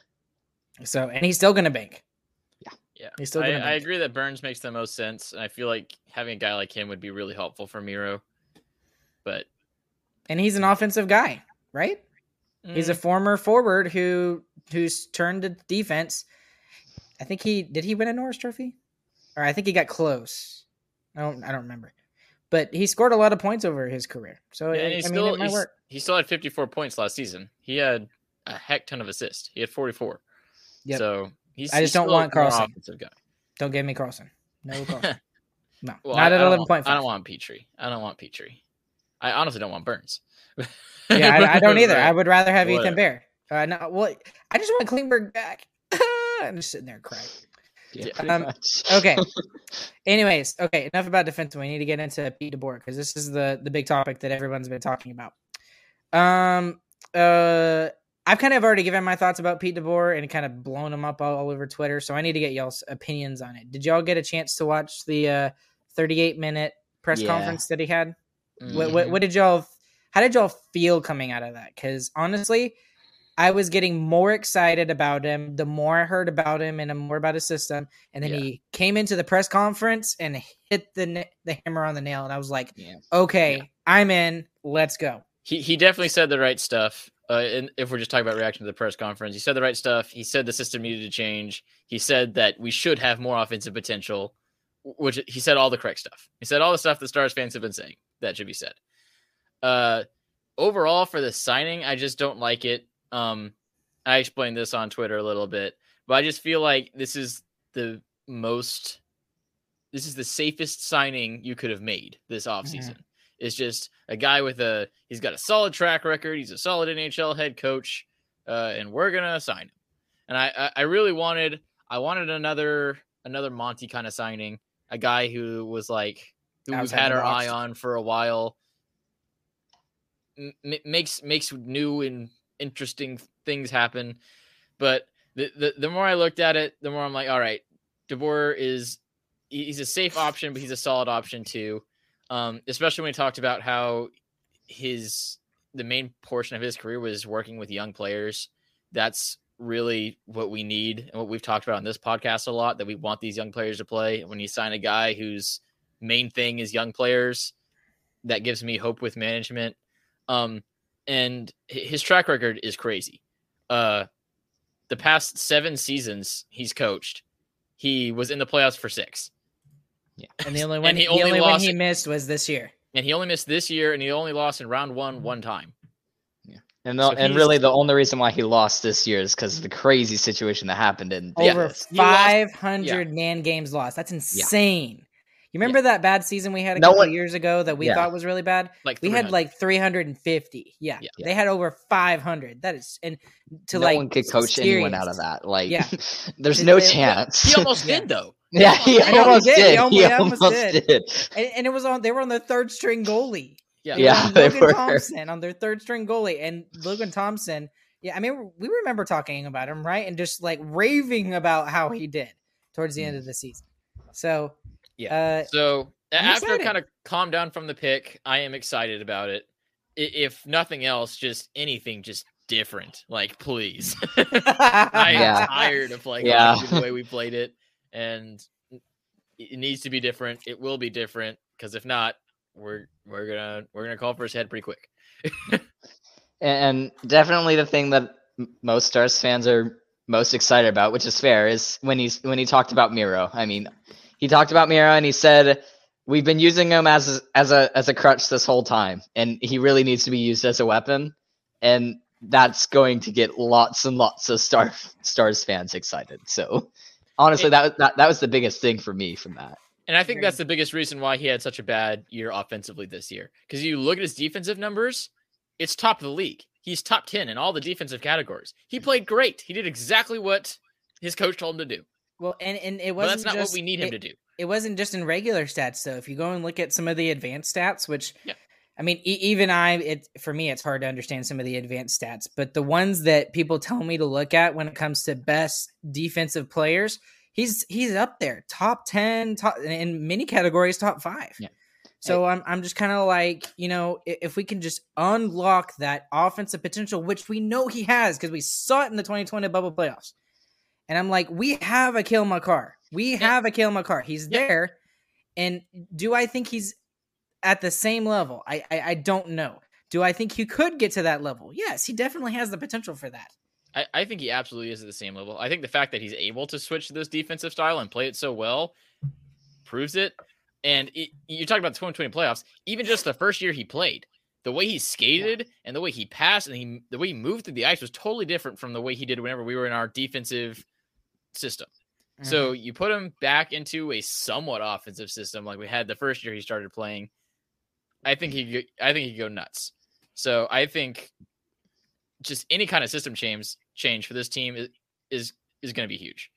So, and he's still going to bank. Yeah, yeah. He's still I, gonna I agree that Burns makes the most sense, and I feel like having a guy like him would be really helpful for Miro. But, and he's an offensive guy, right? Mm. He's a former forward who who's turned to defense. I think he did. He win a Norris Trophy, or I think he got close. I don't. I don't remember. But he scored a lot of points over his career, so yeah, I, and he I still, mean, it might work. He still had fifty-four points last season. He had a heck ton of assists. He had forty-four. Yep. So he's. I just he's don't want Carlson. Guy. Don't give me Carlson. No Carlson. No, well, not I, at eleven point five. I don't want Petrie. I don't want Petrie. I honestly don't want Burns. yeah, I, I don't either. I would rather have Whatever. Ethan Bear. Uh, no, well, I just want Klingberg back. I'm just sitting there crying. Yeah, um, okay. Anyways, okay. Enough about defense. We need to get into Pete DeBoer because this is the the big topic that everyone's been talking about. Um. Uh. I've kind of already given my thoughts about Pete DeBoer and kind of blown him up all, all over Twitter, so I need to get y'all's opinions on it. Did y'all get a chance to watch the uh, thirty-eight minute press yeah. conference that he had? Mm-hmm. What, what what did y'all? How did y'all feel coming out of that? Because honestly, I was getting more excited about him the more I heard about him and more about his system. And then yeah. he came into the press conference and hit the the hammer on the nail. And I was like, yeah. okay, yeah. I'm in. Let's go. He he definitely said the right stuff. Uh, and if we're just talking about reaction to the press conference, he said the right stuff. He said the system needed to change. He said that we should have more offensive potential, which he said all the correct stuff. He said all the stuff the Stars fans have been saying that should be said. Uh, overall, for the signing, I just don't like it. Um, I explained this on Twitter a little bit, but I just feel like this is the most, this is the safest signing you could have made this offseason. Mm-hmm. It's just a guy with a, he's got a solid track record. He's a solid N H L head coach, uh, and we're going to sign him. And I, I, I really wanted, I wanted another, another Monty kind of signing, a guy who was like, who we've had our eye on for a while, M- makes, makes new and interesting things happen. But the, the, the more I looked at it, the more I'm like, all right, DeBoer is, he's a safe option, but he's a solid option too. Um, especially when he talked about how his the main portion of his career was working with young players. That's really what we need and what we've talked about on this podcast a lot, that we want these young players to play. When you sign a guy whose main thing is young players, that gives me hope with management. Um, and his track record is crazy. Uh, the past seven seasons he's coached, he was in the playoffs for six. Yeah. And the only one, he the only, only lost one he missed was this year. And he only missed this year, and he only lost in round one one time. Yeah. And the, so and really the only reason why he lost this year is because of the crazy situation that happened in over five hundred yeah. man games lost. That's insane. Yeah. You remember yeah. that bad season we had a no couple one, years ago that we yeah. thought was really bad? Like we had like three hundred fifty. Yeah. yeah. They had over five hundred. That is, and to no like, one could coach anyone out of that. Like, yeah. there's it, no it, chance. He almost yeah. did though. Yeah, he almost, he almost did. He almost, he almost did. did. And, and it was on, they were on the third string goalie. Yeah, They Yeah, were they Logan were. Thompson on their third string goalie, and Logan Thompson. Yeah, I mean, we remember talking about him, right? And just like raving about how he did towards the end of the season. So, yeah. uh, So I'm after excited. kind of calm down from the pick, I am excited about it. I- If nothing else, just anything, just different. Like, please. I am Yeah. tired of playing Yeah. hockey the way we played it, and it needs to be different. It will be different because if not, we're we're gonna we're gonna call for his head pretty quick. And definitely the thing that m- most Stars fans are most excited about, which is fair, is when he's when he talked about Miro. I mean, he talked about Miro and he said we've been using him as as a as a crutch this whole time, and he really needs to be used as a weapon, and that's going to get lots and lots of Star Stars fans excited. So honestly, It- that was that, that was the biggest thing for me from that. And I think Agreed. that's the biggest reason why he had such a bad year offensively this year. Because you look at his defensive numbers, it's top of the league. He's top ten in all the defensive categories. He played great. He did exactly what his coach told him to do. well, and, and it But wasn't that's not just, what we need him it, to do. It wasn't just in regular stats, though. If you go and look at some of the advanced stats, which, Yeah. I mean, e- even I, it for me, it's hard to understand some of the advanced stats, but the ones that people tell me to look at when it comes to best defensive players, he's he's up there, top ten, top in many categories, top five. Yeah. So I'm I'm just kind of like, you know, i- if we can just unlock that offensive potential, which we know he has because we saw it in the twenty twenty bubble playoffs. And I'm like, we have a Kale McCarr. We have a Kale McCarr. He's Yeah. there. And do I think he's at the same level? I, I I don't know. Do I think he could get to that level? Yes, he definitely has the potential for that. I, I think he absolutely is at the same level. I think the fact that he's able to switch to this defensive style and play it so well proves it. And it, you talk about the twenty twenty playoffs, even just the first year he played, the way he skated and the way he passed and he, the way he moved through the ice was totally different from the way he did whenever we were in our defensive system. So you put him back into a somewhat offensive system like we had the first year he started playing. I think he, I think he could go nuts. So I think just any kind of system change change for this team is is, is going to be huge.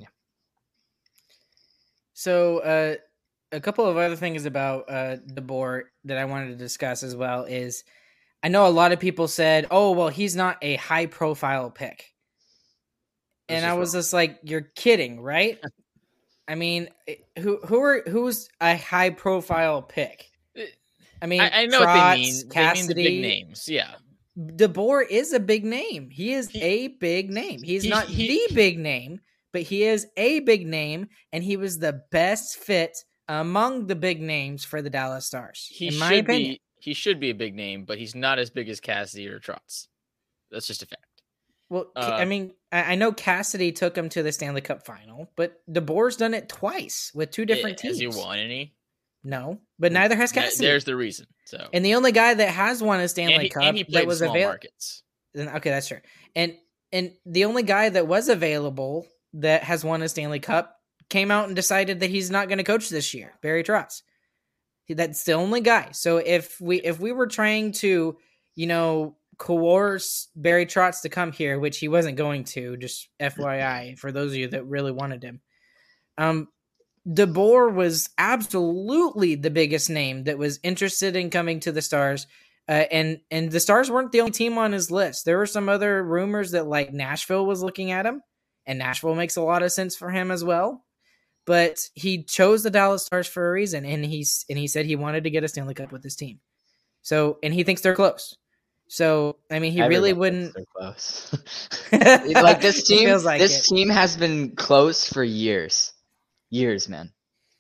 So uh, a couple of other things about uh, DeBoer that I wanted to discuss as well is I know a lot of people said, oh, well, he's not a high profile pick. That's And I just was wrong. just like, you're kidding, right? I mean, who who are who's a high profile pick? I mean, I, I know what Trotz, they mean. Cassidy, They mean the big names. Yeah. DeBoer is a big name. He is He- a big name. He's he- not he- the big name, but he is a big name, and he was the best fit among the big names for the Dallas Stars. He in should my opinion. be he should be a big name, but he's not as big as Cassidy or Trotz. That's just a fact. Well, Ca- uh, I mean, I, I know Cassidy took him to the Stanley Cup final, but DeBoer's done it twice with two different Has teams. he won any? No, but neither has Th- Cassidy. There's the reason. So And the only guy that has won a Stanley and he, Cup and he played that was small available. markets. Okay, that's true. And and the only guy that was available that has won a Stanley Cup came out and decided that he's not going to coach this year. Barry Trotz. That's the only guy. So if we if we were trying to, you know, coerce Barry Trotz to come here, which he wasn't going to, just F Y I for those of you that really wanted him. Um DeBoer was absolutely the biggest name that was interested in coming to the Stars. Uh, and and the Stars weren't the only team on his list. There were some other rumors that like Nashville was looking at him, and Nashville makes a lot of sense for him as well. But he chose the Dallas Stars for a reason, and he's and he said he wanted to get a Stanley Cup with his team. So and he thinks they're close. So I mean, he really Everyone wouldn't. thinks they're close. Like this It team, feels like this it. team has been close for years, years, man.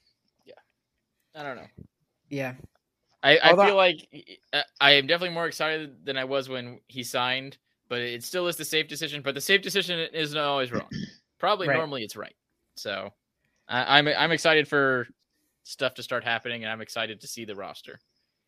I don't know. Yeah. I, I Although- feel like uh, I am definitely more excited than I was when he signed, but it still is the safe decision. But the safe decision isn't always wrong. Probably Right. normally it's right. So I, I'm I'm excited for stuff to start happening, and I'm excited to see the roster.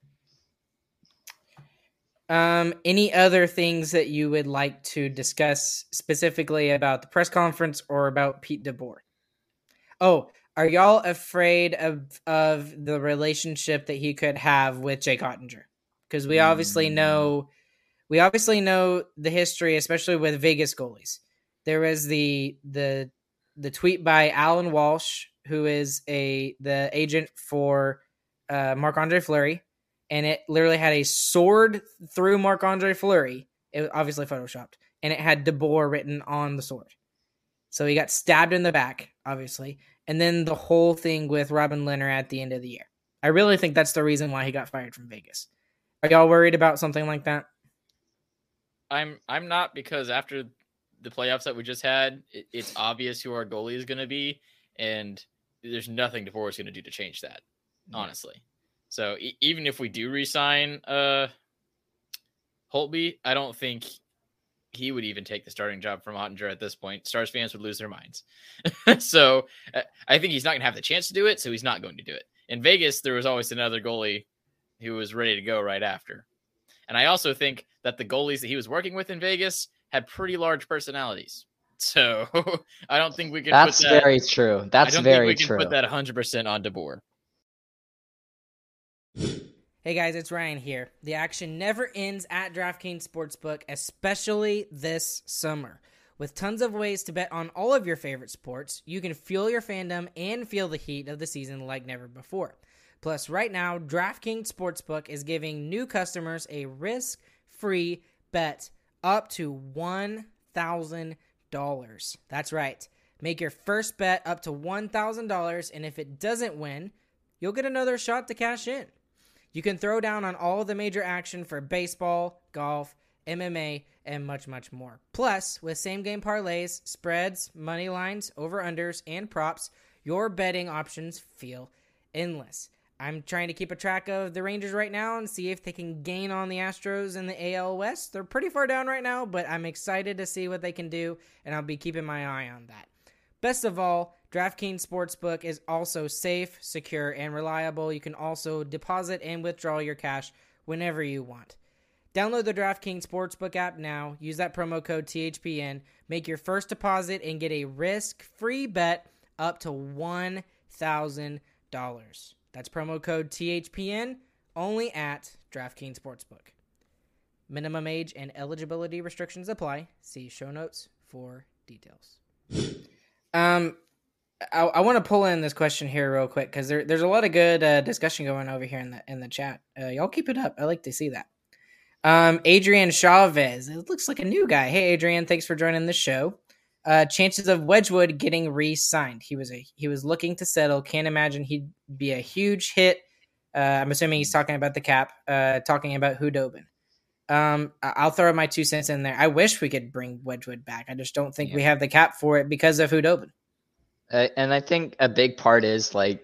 Um, any other things that you would like to discuss specifically about the press conference or about Pete DeBoer? Oh, are y'all afraid of of the relationship that he could have with Jake Ottinger? Because we obviously Mm. know, we obviously know the history, especially with Vegas goalies. There was the the the tweet by Alan Walsh, who is a the agent for uh, Marc-Andre Fleury. and it literally had a sword through Marc-Andre Fleury. It was obviously photoshopped, and it had DeBoer written on the sword. So he got stabbed in the back, obviously, and then the whole thing with Robin Lehner at the end of the year. I really think that's the reason why he got fired from Vegas. Are y'all worried about something like that? I'm I'm not, because after the playoffs that we just had, it, it's obvious who our goalie is going to be, and there's nothing DeBoer is going to do to change that, honestly. So e- even if we do re-sign uh, Holtby, I don't think he would even take the starting job from Ottinger at this point. Stars fans would lose their minds. So uh, I think he's not going to have the chance to do it, so he's not going to do it. In Vegas, there was always another goalie who was ready to go right after. And I also think that the goalies that he was working with in Vegas had pretty large personalities. So I don't think we can That's put that, very true. That's I don't very think we true. can put that one hundred percent on DeBoer. Hey guys, it's Ryan here. The action never ends at DraftKings Sportsbook, especially this summer. With tons of ways to bet on all of your favorite sports, you can fuel your fandom and feel the heat of the season like never before. Plus, right now, DraftKings Sportsbook is giving new customers a risk-free bet up to one thousand dollars. That's right. Make your first bet up to one thousand dollars, and if it doesn't win, you'll get another shot to cash in. You can throw down on all the major action for baseball, golf, M M A, and much, much more. Plus, with same-game parlays, spreads, money lines, over-unders, and props, your betting options feel endless. I'm trying to keep a track of the Rangers right now and see if they can gain on the Astros in the A L West. They're pretty far down right now, but I'm excited to see what they can do, and I'll be keeping my eye on that. Best of all, DraftKings Sportsbook is also safe, secure, and reliable. You can also deposit and withdraw your cash whenever you want. Download the DraftKings Sportsbook app now. Use that promo code T H P N. Make your first deposit and get a risk-free bet up to one thousand dollars. That's promo code T H P N only at DraftKings Sportsbook. Minimum age and eligibility restrictions apply. See show notes for details. Um, I, I want to pull in this question here real quick because there, there's a lot of good uh, discussion going over here in the in the chat. Uh, y'all keep it up. I like to see that. Um, Adrian Chavez. It looks like a new guy. Hey, Adrian, thanks for joining the show. Uh, chances of Wedgwood getting re-signed. He was a he was looking to settle. Can't imagine he'd be a huge hit. Uh, I'm assuming he's talking about the cap. Uh, talking about Hudobin. Um, I'll throw my two cents in there. I wish we could bring Wedgwood back. I just don't think yeah. we have the cap for it because of Hudobin. Uh, and I think a big part is like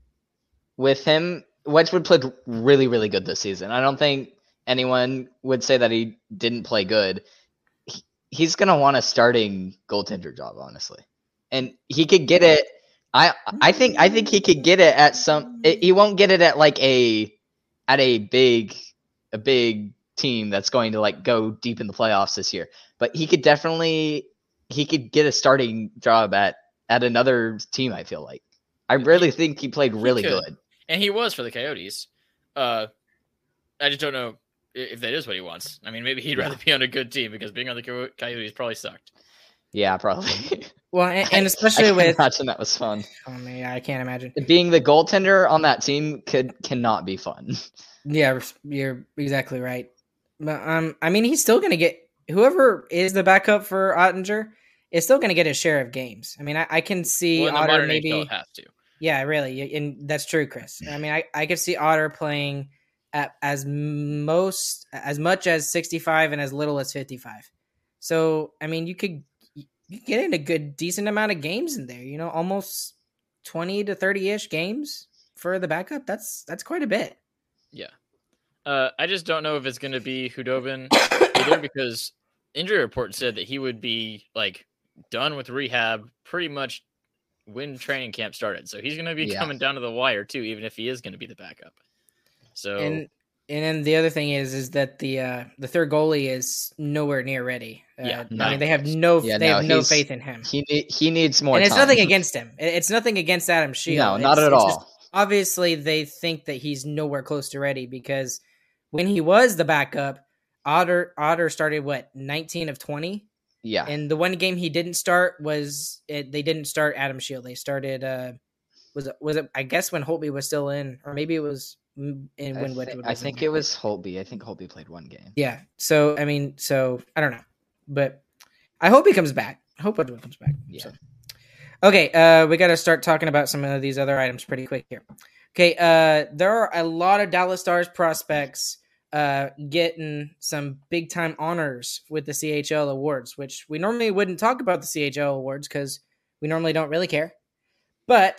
with him, Wedgwood played really, really good this season. I don't think anyone would say that he didn't play good. He, he's going to want a starting goaltender job, honestly. And he could get it. I I think I think he could get it at some it, he won't get it at like a at a big a big team that's going to like go deep in the playoffs this year. But he could definitely he could get a starting job at at another team, I feel like. I really think he played really he good. And he was for the Coyotes. Uh I just don't know if that is what he wants. I mean, maybe he'd yeah. rather be on a good team because being on the Coyotes probably sucked. Yeah, probably. Well, and, and especially I, I with imagine that was fun. Oh man, yeah, I can't imagine being the goaltender on that team could cannot be fun. Yeah, you're exactly right. But um, I mean, he's still going to get whoever is the backup for Ottinger is still going to get his share of games. I mean, I, I can see well, Otter maybe have to. Yeah, really, and that's true, Chris. I mean, I, I could see Otter playing at as most as much as sixty-five and as little as fifty-five. So, I mean, you could. You get in a good, decent amount of games in there, you know, almost twenty to thirty-ish games for the backup. That's that's quite a bit. Yeah. Uh, I just don't know if it's going to be Hudobin either because injury report said that he would be, like, done with rehab pretty much when training camp started. So he's going to be yeah. coming down to the wire, too, even if he is going to be the backup. So... And- And then the other thing is, is that the uh, the third goalie is nowhere near ready. Uh, yeah, no. I mean they have no yeah, they no, have no faith in him. He need, he needs more. And it's time. nothing against him. It's nothing against Adam Shield. No, it's, not at it's all. Just, obviously, they think that he's nowhere close to ready because when he was the backup, Otter Otter started what nineteen of twenty. Yeah, and the one game he didn't start was it, they didn't start Adam Shield. They started uh, was it was it I guess when Holtby was still in, or maybe it was. and I, when thi- Wedgwood I was in think there. it was Holtby. I think Holtby played one game. Yeah. So I mean, so I don't know, but I hope he comes back. I hope Wedgwood comes back. Yeah. So. Okay, uh, we got to start talking about some of these other items pretty quick here. Okay, uh, there are a lot of Dallas Stars prospects uh, getting some big time honors with the C H L awards, which we normally wouldn't talk about the C H L awards because we normally don't really care. But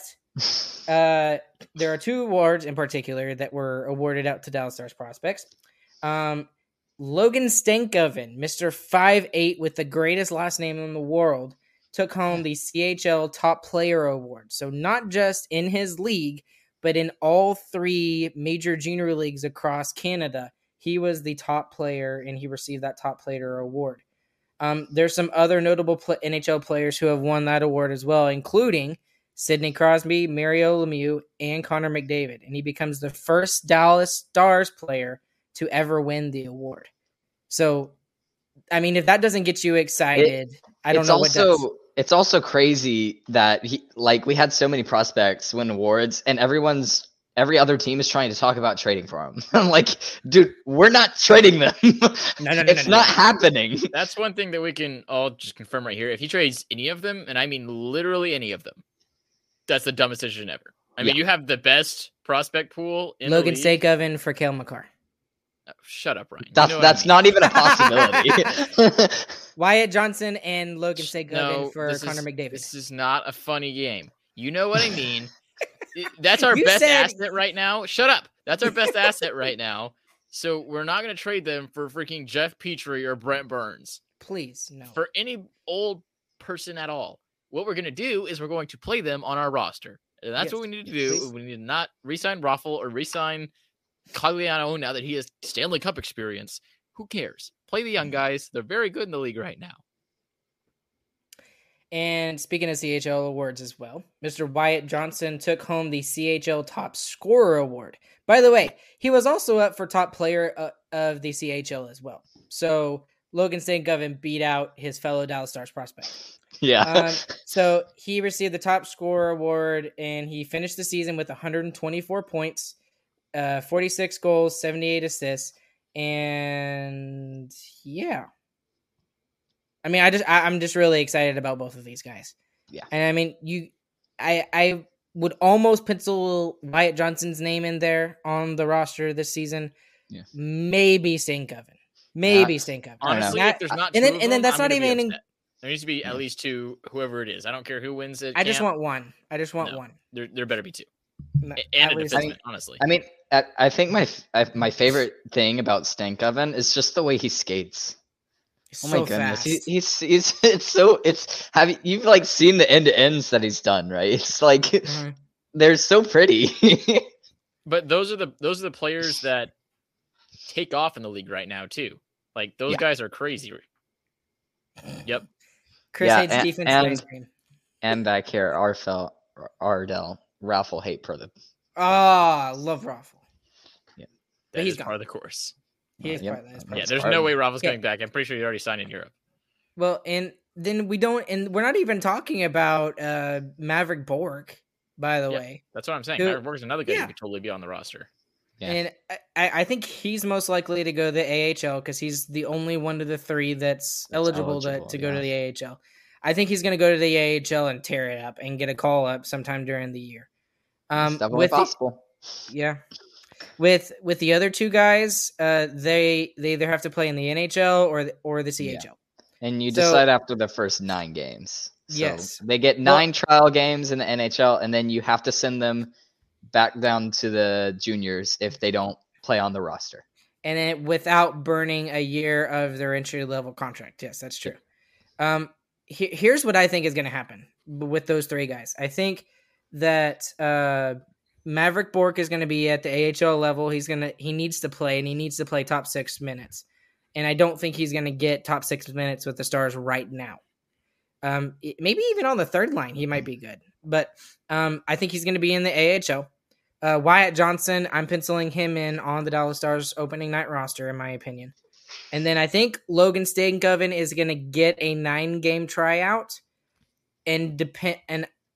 uh, there are two awards in particular that were awarded out to Dallas Stars prospects. Um, Logan Stankoven, Mister five eight with the greatest last name in the world, took home the C H L Top Player Award. So not just in his league, but in all three major junior leagues across Canada, he was the top player and he received that Top Player Award. Um, there's some other notable pl- N H L players who have won that award as well, including Sidney Crosby, Mario Lemieux, and Connor McDavid. And he becomes the first Dallas Stars player to ever win the award. So, I mean, if that doesn't get you excited, it, I don't it's know also, what does. It's also crazy that he like we had so many prospects win awards, and everyone's every other team is trying to talk about trading for him. I'm like, dude, we're not trading them. No, no, no, it's no, no, not no. happening. That's one thing that we can all just confirm right here. If he trades any of them, and I mean literally any of them, that's the dumbest decision ever. I mean, Yeah. you have the best prospect pool in Logan the league. Stankoven for Cale Makar. Oh, shut up, Ryan. You That's know what that's I mean. not even a possibility. Wyatt Johnson and Logan Stankoven No, for this Connor is, McDavid. This is not a funny game. You know what I mean. It- That's our You best said- asset right now. Shut up. That's our best asset right now. So we're not going to trade them for freaking Jeff Petrie or Brent Burns. Please, no. For any old person at all. What we're going to do is we're going to play them on our roster. And that's Yes, what we need to do. please. We need to not re-sign Raffle or re-sign Cagliano now that he has Stanley Cup experience. Who cares? Play the young guys. They're very good in the league right now. And speaking of C H L awards as well, Mister Wyatt Johnson took home the C H L Top Scorer Award. By the way, he was also up for Top Player uh, of the C H L as well. So Logan Stankoven beat out his fellow Dallas Stars prospect. yeah. Um, so he received the Top Scorer Award, and he finished the season with one hundred twenty-four points, uh, forty-six goals, seventy-eight assists, and yeah. I mean, I just I, I'm just really excited about both of these guys. Yeah. And I mean, you, I I would almost pencil Wyatt Johnson's name in there on the roster this season. Yeah. Maybe Stankoven. Maybe Yeah. Stankoven. I don't know. Honestly, Not- if there's not and two then of and then them, that's I'm not gonna be even. upset. There needs to be at Yeah. least two, whoever it is. I don't care who wins it. I just want one. I just want No. one. There, there better be two. No, A- And at a least- defenseman, I mean- honestly. I mean, I, I think my f- I, my favorite thing about Stankoven is just the way he skates. Oh my so goodness, fast. he, he's he's it's so it's have you, you've like seen the end to ends that he's done, right? It's like Mhm. they're so pretty. But those are the those are the players that take off in the league right now too. Like those Yeah. guys are crazy. Yep. Chris Yeah, hates and- defensive ice and- cream. And back here, Arfel Ardell Raffle hate per the Ah, love Raffle. That he's is gone. part of the course. He is Yep. part of that. He's part Yeah, of there's part no of- way Raffle's Okay. coming back. I'm pretty sure he already signed in Europe. Well, and then we don't, and we're not even talking about uh Maverick Bork, by the Yeah. way. That's what I'm saying. Who- Maverick Borg's another guy yeah. who could totally be on the roster. Yeah. And I, I think he's most likely to go to the A H L because he's the only one of the three that's, That's eligible, eligible, to, to go yeah. to the A H L. I think he's going to go to the A H L and tear it up and get a call up sometime during the year. Um, it's definitely with the- possible. yeah, with with the other two guys, uh, they they either have to play in the N H L or the, or the C H L. And you So- decide after the first nine games. So Yes. they get nine trial games in the N H L, and then you have to send them back down to the juniors if they don't play on the roster. And then without burning a year of their entry level contract. Yes, that's true. Um, he- here's what I think is going to happen with those three guys. I think that uh, Maverick Bork is going to be at the A H L level. He's gonna he needs to play, and he needs to play top six minutes. And I don't think he's going to get top six minutes with the Stars right now. Um, it- maybe even on the third line, he might be good. But um, I think he's going to be in the A H L. Uh, Wyatt Johnson, I'm penciling him in on the Dallas Stars opening night roster, in my opinion. And then I think Logan Stankoven is going to get a nine game tryout, and depend. And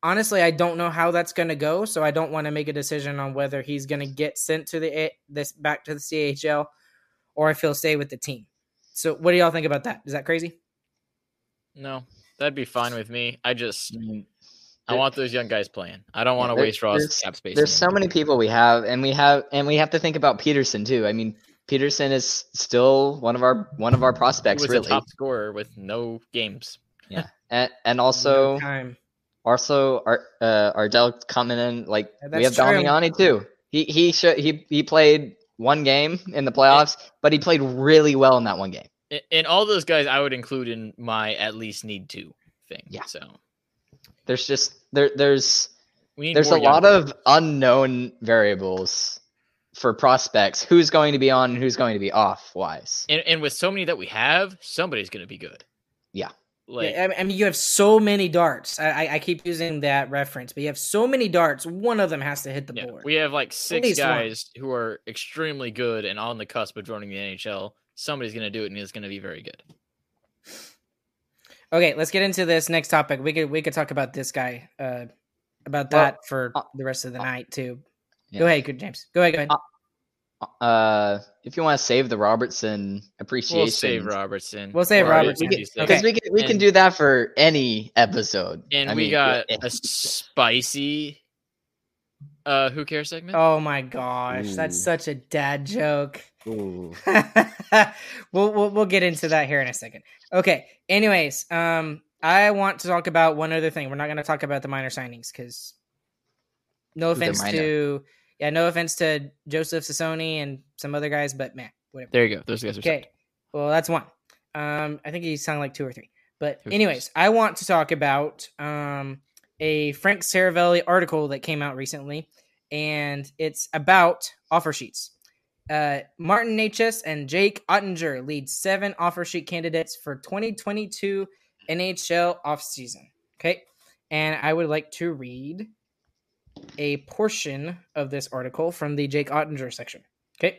honestly, I don't know how that's going to go, so I don't want to make a decision on whether he's going to get sent to the this back to the C H L or if he'll stay with the team. So what do y'all think about that? Is that crazy? No, that'd be fine with me. I just, Mm, I want those young guys playing. I don't want to there- waste Ross there's- cap space. There's on so many people we have, and we have, and we have to think about Peterson too. I mean, Peterson is still one of our one of our He prospects, was really. a top scorer with no games. Yeah, and and also No time. also our uh, Ardell coming in, like Yeah, we have that's true. Damiani too. He he should he he played one game in the playoffs, but he played really well in that one game. And- And all those guys I would include in my at least need to thing. Yeah. So There's just there there's we need there's more a young lot players. of unknown variables for prospects. Who's going to be on and who's going to be off wise. and, and with so many that we have, somebody's going to be good. Yeah. Like Yeah, I mean, you have so many darts. I, I, I keep using that reference, but you have so many darts. One of them has to hit the yeah, board. we have like six least one. guys who are extremely good and on the cusp of joining the N H L. Somebody's going to do it, and it's going to be very good. Okay, let's get into this next topic. We could we could talk about this guy, uh, about Well, that for uh, the rest of the night too. Yeah. Go ahead, good James. Go ahead, go ahead. Uh, Uh, if you want to save the Robertson appreciation, We'll save Robertson. We'll save Or Robertson. we can- Okay. because we can we can And- do that for any episode. And I we mean, got eh, a spicy uh who cares segment. Oh my gosh, that's Ooh. such a dad joke. ooh. we'll, we'll we'll get into that here in a second. Okay. Anyways, um, I want to talk about one other thing. We're not going to talk about the minor signings because no Who's the offense minor? to yeah, no offense to Joseph Sassoni and some other guys, but man, whatever. There you go. Those guys are Okay. Well, that's one. Um, I think he signed like two or three. But Who anyways, I want to talk about um a Frank Saravelli article that came out recently, and it's about offer sheets. Uh, Martin Necas and Jake Ottinger lead seven offer sheet candidates for twenty twenty-two N H L offseason. Okay. And I would like to read a portion of this article from the Jake Ottinger section. Okay.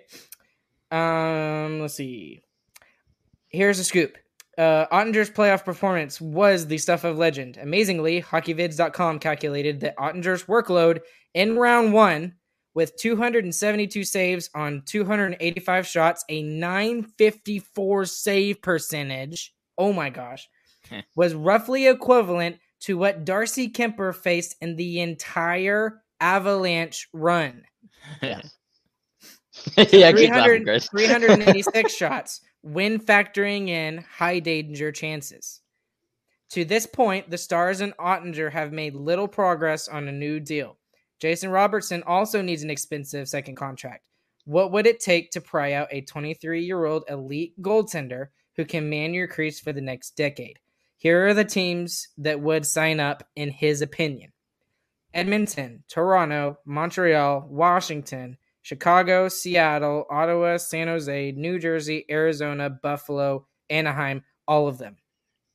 Um, let's see. Here's a scoop. Uh, Ottinger's playoff performance was the stuff of legend. Amazingly, hockey vids dot com calculated that Ottinger's workload in round one, with two hundred seventy-two saves on two hundred eighty-five shots, a nine fifty-four save percentage, oh my gosh, was roughly equivalent to what Darcy Kemper faced in the entire Avalanche run. yeah, keep laughing, 300, Chris. three hundred eighty-six shots when factoring in high danger chances. To this point, the Stars and Ottinger have made little progress on a new deal. Jason Robertson also needs an expensive second contract. What would it take to pry out a twenty-three-year-old elite goaltender who can man your crease for the next decade? Here are the teams that would sign up, in his opinion: Edmonton, Toronto, Montreal, Washington, Chicago, Seattle, Ottawa, San Jose, New Jersey, Arizona, Buffalo, Anaheim, all of them.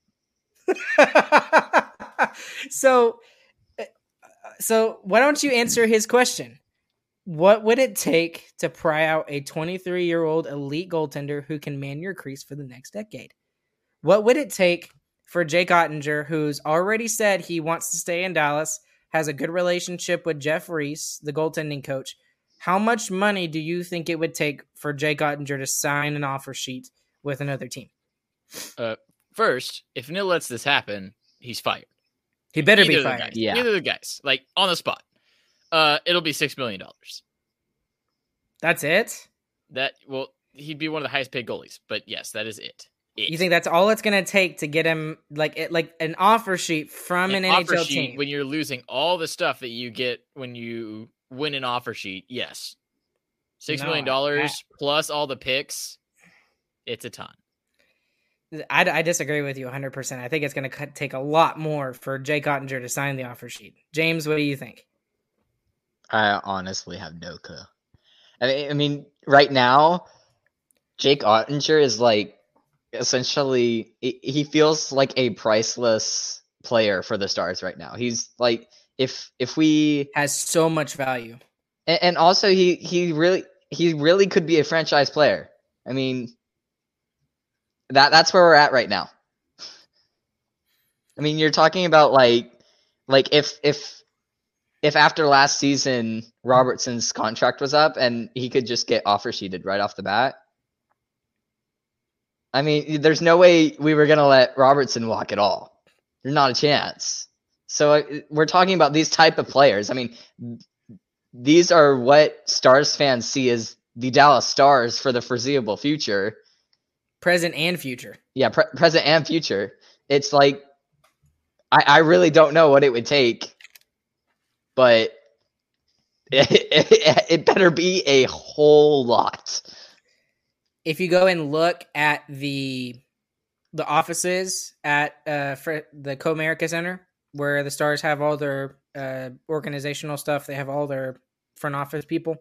so, so why don't you answer his question? What would it take to pry out a twenty-three-year-old elite goaltender who can man your crease for the next decade? What would it take for Jake Ottinger, who's already said he wants to stay in Dallas, has a good relationship with Jeff Reese, the goaltending coach? How much money do you think it would take for Jake Ottinger to sign an offer sheet with another team? Uh, first, if Neil lets this happen, he's fired. He better Either be of the fired. guys. Yeah. Either of the guys, like on the spot. Uh, it'll be six million dollars. That's it? That well, he'd be one of the highest paid goalies. But yes, that is it. It. You think that's all it's going to take to get him like it, like an offer sheet from an, An offer N H L sheet, team? when you're losing all the stuff that you get when you win an offer sheet? Yes, six No, million dollars plus all the picks. It's a ton. I, I disagree with you one hundred percent. I think it's going to take a lot more for Jake Ottinger to sign the offer sheet. James, what do you think? I honestly have no clue. I mean, I mean, right now, Jake Ottinger is like essentially he he feels like a priceless player for the Stars right now. He's like if if we Has so much value. and, and also he he really he really could be a franchise player. I mean, that that's where we're at right now. I mean, you're talking about like like if if if after last season Robertson's contract was up and he could just get offer sheeted right off the bat. I mean, there's no way we were gonna let Robertson walk at all. There's not a chance. So uh, we're talking about these type of players. I mean, these are what Stars fans see as the Dallas Stars for the foreseeable future. Present and future. Yeah, pre- present and future. It's like, I, I really don't know what it would take, but it, it, it better be a whole lot. If you go and look at the the offices at uh, for the Comerica Center, where the Stars have all their uh, organizational stuff, they have all their front office people.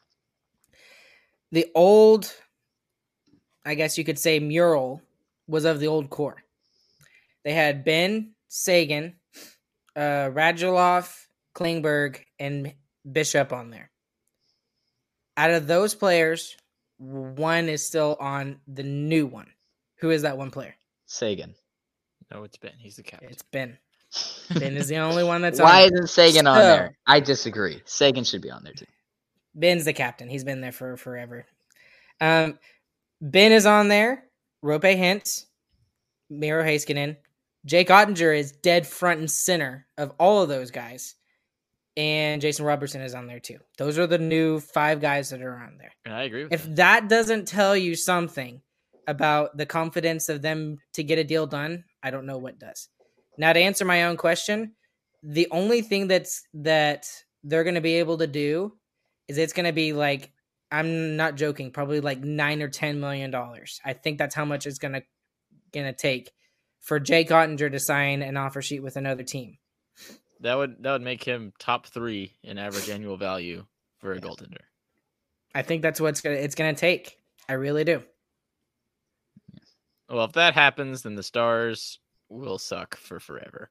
The old, I guess you could say, mural was of the old core. They had Ben, Sagan, uh, Radulov, Klingberg, and Bishop on there. Out of those players, one is still on the new one. Who is that one player? Sagan. No, it's Ben. He's the captain. It's Ben. Ben is the only one that's Why on. isn't Sagan on So- there? I disagree. Sagan should be on there too. Ben's the captain. He's been there for forever. Um, Ben is on there. Rope Hintz, Miro Heiskanen, Jake Ottinger is dead front and center of all of those guys, and Jason Robertson is on there too. Those are the new five guys that are on there. And I agree with If that. that doesn't tell you something about the confidence of them to get a deal done, I don't know what does. Now, to answer my own question, the only thing that's that they're going to be able to do is it's going to be like, I'm not joking, probably like nine or ten million dollars. I think that's how much it's going to going to take for Jake Ottinger to sign an offer sheet with another team. That would that would make him top three in average annual value for a goaltender. I think that's what it's going to it's going to take. I really do. Well, if that happens, then the Stars will suck for forever.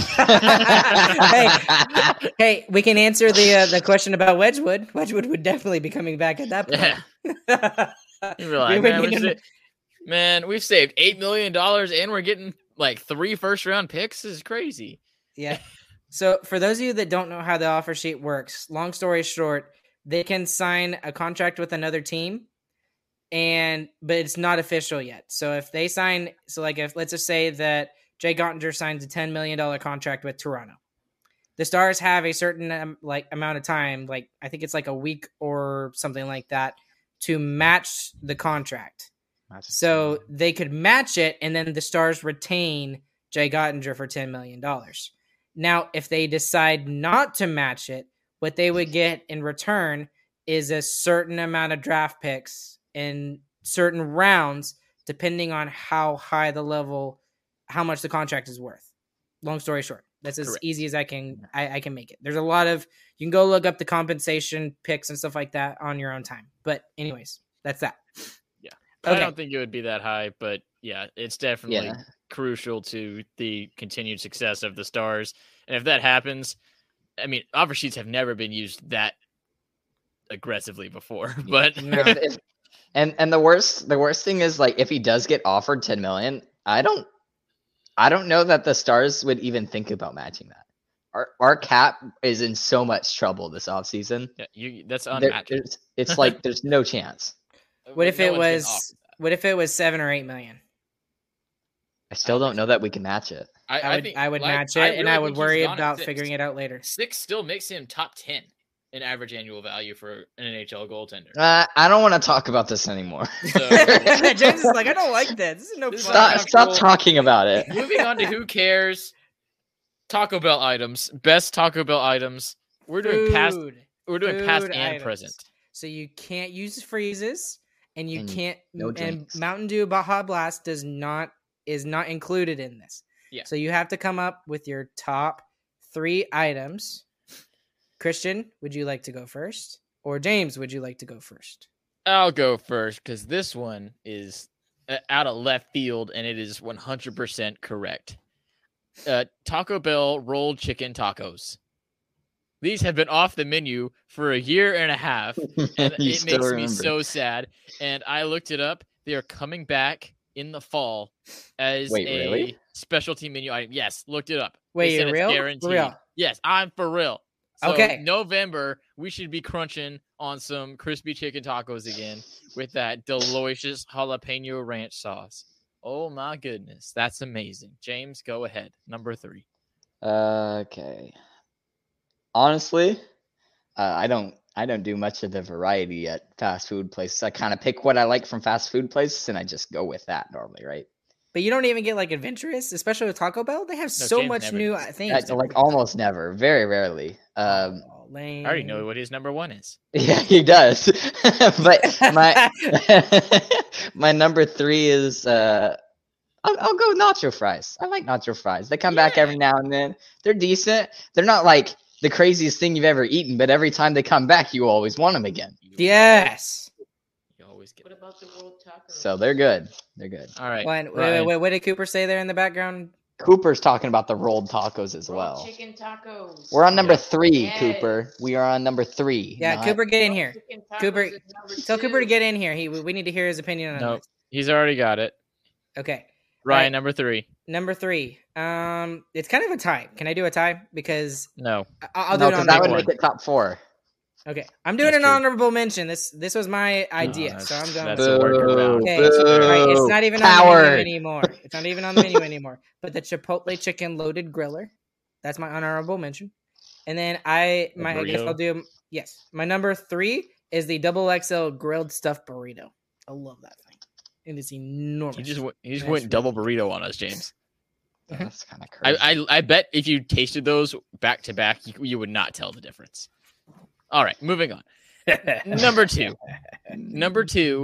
hey, hey, we can answer the uh, the question about Wedgwood. Wedgwood would definitely be coming back at that point. Yeah. You're like, We would man, need we've to- sa- man, we've saved eight million dollars and we're getting like three first round picks. This is crazy. Yeah. So for those of you that don't know how the offer sheet works, long story short, they can sign a contract with another team, and but it's not official yet. So if they sign, so like if let's just say that Jake Ottinger signs a ten million dollars contract with Toronto, the Stars have a certain um, like amount of time, like I think it's like a week or something like that, to match the contract. So they could match it, and then the Stars retain Jake Ottinger for ten million dollars. Now, if they decide not to match it, what they would get in return is a certain amount of draft picks in certain rounds, depending on how high the level, how much the contract is worth. Long story short, that's as Correct. easy as I can I, I can make it. There's a lot of, you can go look up the compensation picks and stuff like that on your own time. But anyways, that's that. Yeah. Okay. I don't think it would be that high, but yeah, it's definitely Yeah. crucial to the continued success of the Stars. And if that happens, I mean, offer sheets have never been used that aggressively before, but No. If- if- and and the worst the worst thing is, like, if he does get offered ten million, I don't I don't know that the Stars would even think about matching that. Our our cap is in so much trouble this offseason. yeah, you, that's There, unmatched. there's, it's like there's no chance. What if No it one's been was offered that. what if it was seven or eight million? I still don't know that we can match it. I would think, I would like, match it, I and really I think would he's worry gone at about six. figuring it out later. Six still makes him top ten in average annual value for an N H L goaltender. Uh, I don't want to talk about this anymore. So- James is like, I don't like that. This is no This is fun. stop not stop cool. talking about it. Moving on to who cares? Taco Bell items, best Taco Bell items. We're doing past. Food. We're doing past Food and items. present. So you can't use freezes, and you And can't. no and drinks. Mountain Dew Baja Blast does not is not included in this. Yeah. So you have to come up with your top three items. Christian, would you like to go first, or James, would you like to go first? I'll go first because this one is uh, out of left field and it is one hundred percent correct. Uh, Taco Bell rolled chicken tacos. These have been off the menu for a year and a half, and You it still makes me remember. so sad. And I looked it up. They are coming back in the fall as Wait, a really? specialty menu item. Yes, looked it up. They Wait, said you're it's real? guaranteed. For real? Yes, I'm for real. So Okay. November, we should be crunching on some crispy chicken tacos again with that delicious jalapeno ranch sauce. Oh my goodness, that's amazing. James, go ahead. Number three. Okay. Honestly, uh, I don't I don't do much of the variety at fast food places. I kind of pick what I like from fast food places and I just go with that normally, right? But you don't even get like adventurous, especially with Taco Bell. They have No, so James much never new does. things. I, like almost never, very rarely. Um, Oh, lame. I already know what his number one is. yeah, he does. But my my number three is uh, I'll, I'll go with nacho fries. I like nacho fries. They come back every now and then. They're decent. They're not like the craziest thing you've ever eaten, but every time they come back, you always want them again. Yes. You always get. What about the world tacos? So they're good. They're good. All right. Wait, wait, Ryan. wait, wait, what did Cooper say there in the background? Cooper's talking about the rolled tacos as Rolled well. chicken tacos. We're on number Yeah. three, Yes. Cooper. We are on number three. Yeah, not- Cooper, get in Rolled here. chicken tacos Cooper, is number tell Cooper to two. get in here. He, we need to hear his opinion on No, this. he's already got it. Okay, Ryan, Right. number three. number three. Um, it's kind of a tie. Can I do a tie? Because No. I- I'll no, do it because on that number would one. make it top four. Okay, I'm doing That's an true. honorable mention. This this was my idea, that's- so I'm going. that's a workaround. Okay, Boo, all right, it's not even on the coward. menu anymore. It's not even on the menu anymore. But the Chipotle chicken loaded griller, that's my honorable mention. And then I, The my I guess burrito? I'll do yes. My number three is the double X L grilled stuffed burrito. I love that thing. It is enormous. He just went, he just That's went double really burrito on us, James. That's kind of I, crazy. I I bet if you tasted those back to back, you, you would not tell the difference. All right, moving on. Number two. Number two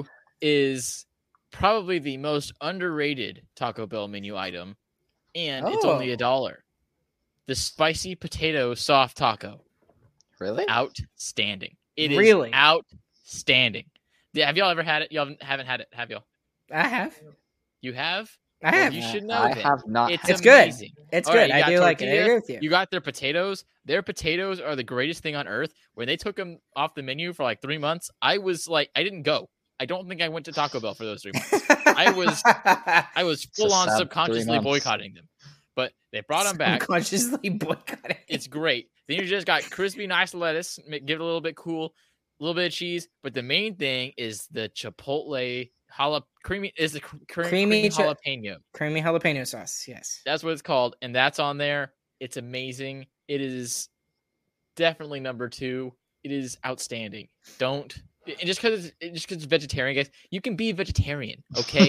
is probably the most underrated Taco Bell menu item, and it's only Oh. a dollar. The spicy potato soft taco. Really? Outstanding. It is Really? outstanding. Yeah, have y'all ever had it? Y'all haven't- haven't had it, have y'all? I have. You have? I Well, have. you should know I then. have not. It's, had It's good. amazing. It's All good. right, you I got do like it. I tortilla, agree with you. You got their potatoes. Their potatoes are the greatest thing on earth. When they took them off the menu for like three months, I was like, I didn't go. I don't think I went to Taco Bell for those three months. I was- I was a full on sad three subconsciously months. boycotting them. But they brought them back. Unconsciously boycotting. It's great. Then you just got crispy, nice lettuce. ma- Give it a little bit cool, a little bit of cheese. But the main thing is the chipotle jalap creamy is the cr- cre- Creamy creamy chi- jalapeno. creamy jalapeno sauce. Yes. That's what it's called, and that's on there. It's amazing. It is definitely number two. It is outstanding. Don't and just because it's just because it's vegetarian, guys. You can be a vegetarian, okay?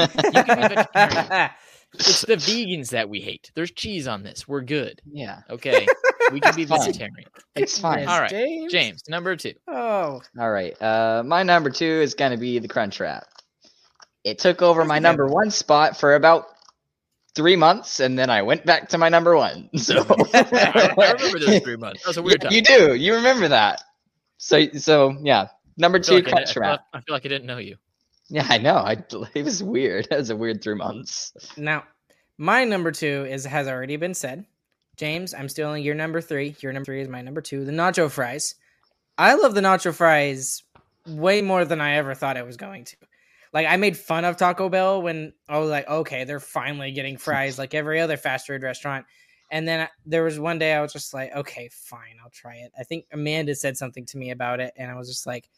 vegetarian. It's the vegans that we hate. There's cheese on this. We're good, yeah, okay? We can be Fine. vegetarian. it's fine. Yes, All right, James. James, number two. Oh, All right. Uh, my number two is gonna be the Crunch Wrap. It took over That's my a good number one. one spot for about three months, and then I went back to my number one. So I, I remember those three months. That was a weird Yeah, time. you do. You remember that. So, so yeah. Number I feel, two, like I, Crunch I, feel, Wrap. I feel like I didn't know you. Yeah, I know. I it was weird. It was a weird three months. now my number two is has already been said. James, I'm stealing your number three. Your number three is my number two. The nacho fries. I love the nacho fries way more than I ever thought I was going to. Like I made fun of Taco Bell when I was like, okay, they're finally getting fries like every other fast food restaurant. And then I, there was one day I was just like, okay, fine, I'll try it. I think Amanda said something to me about it, and I was just like,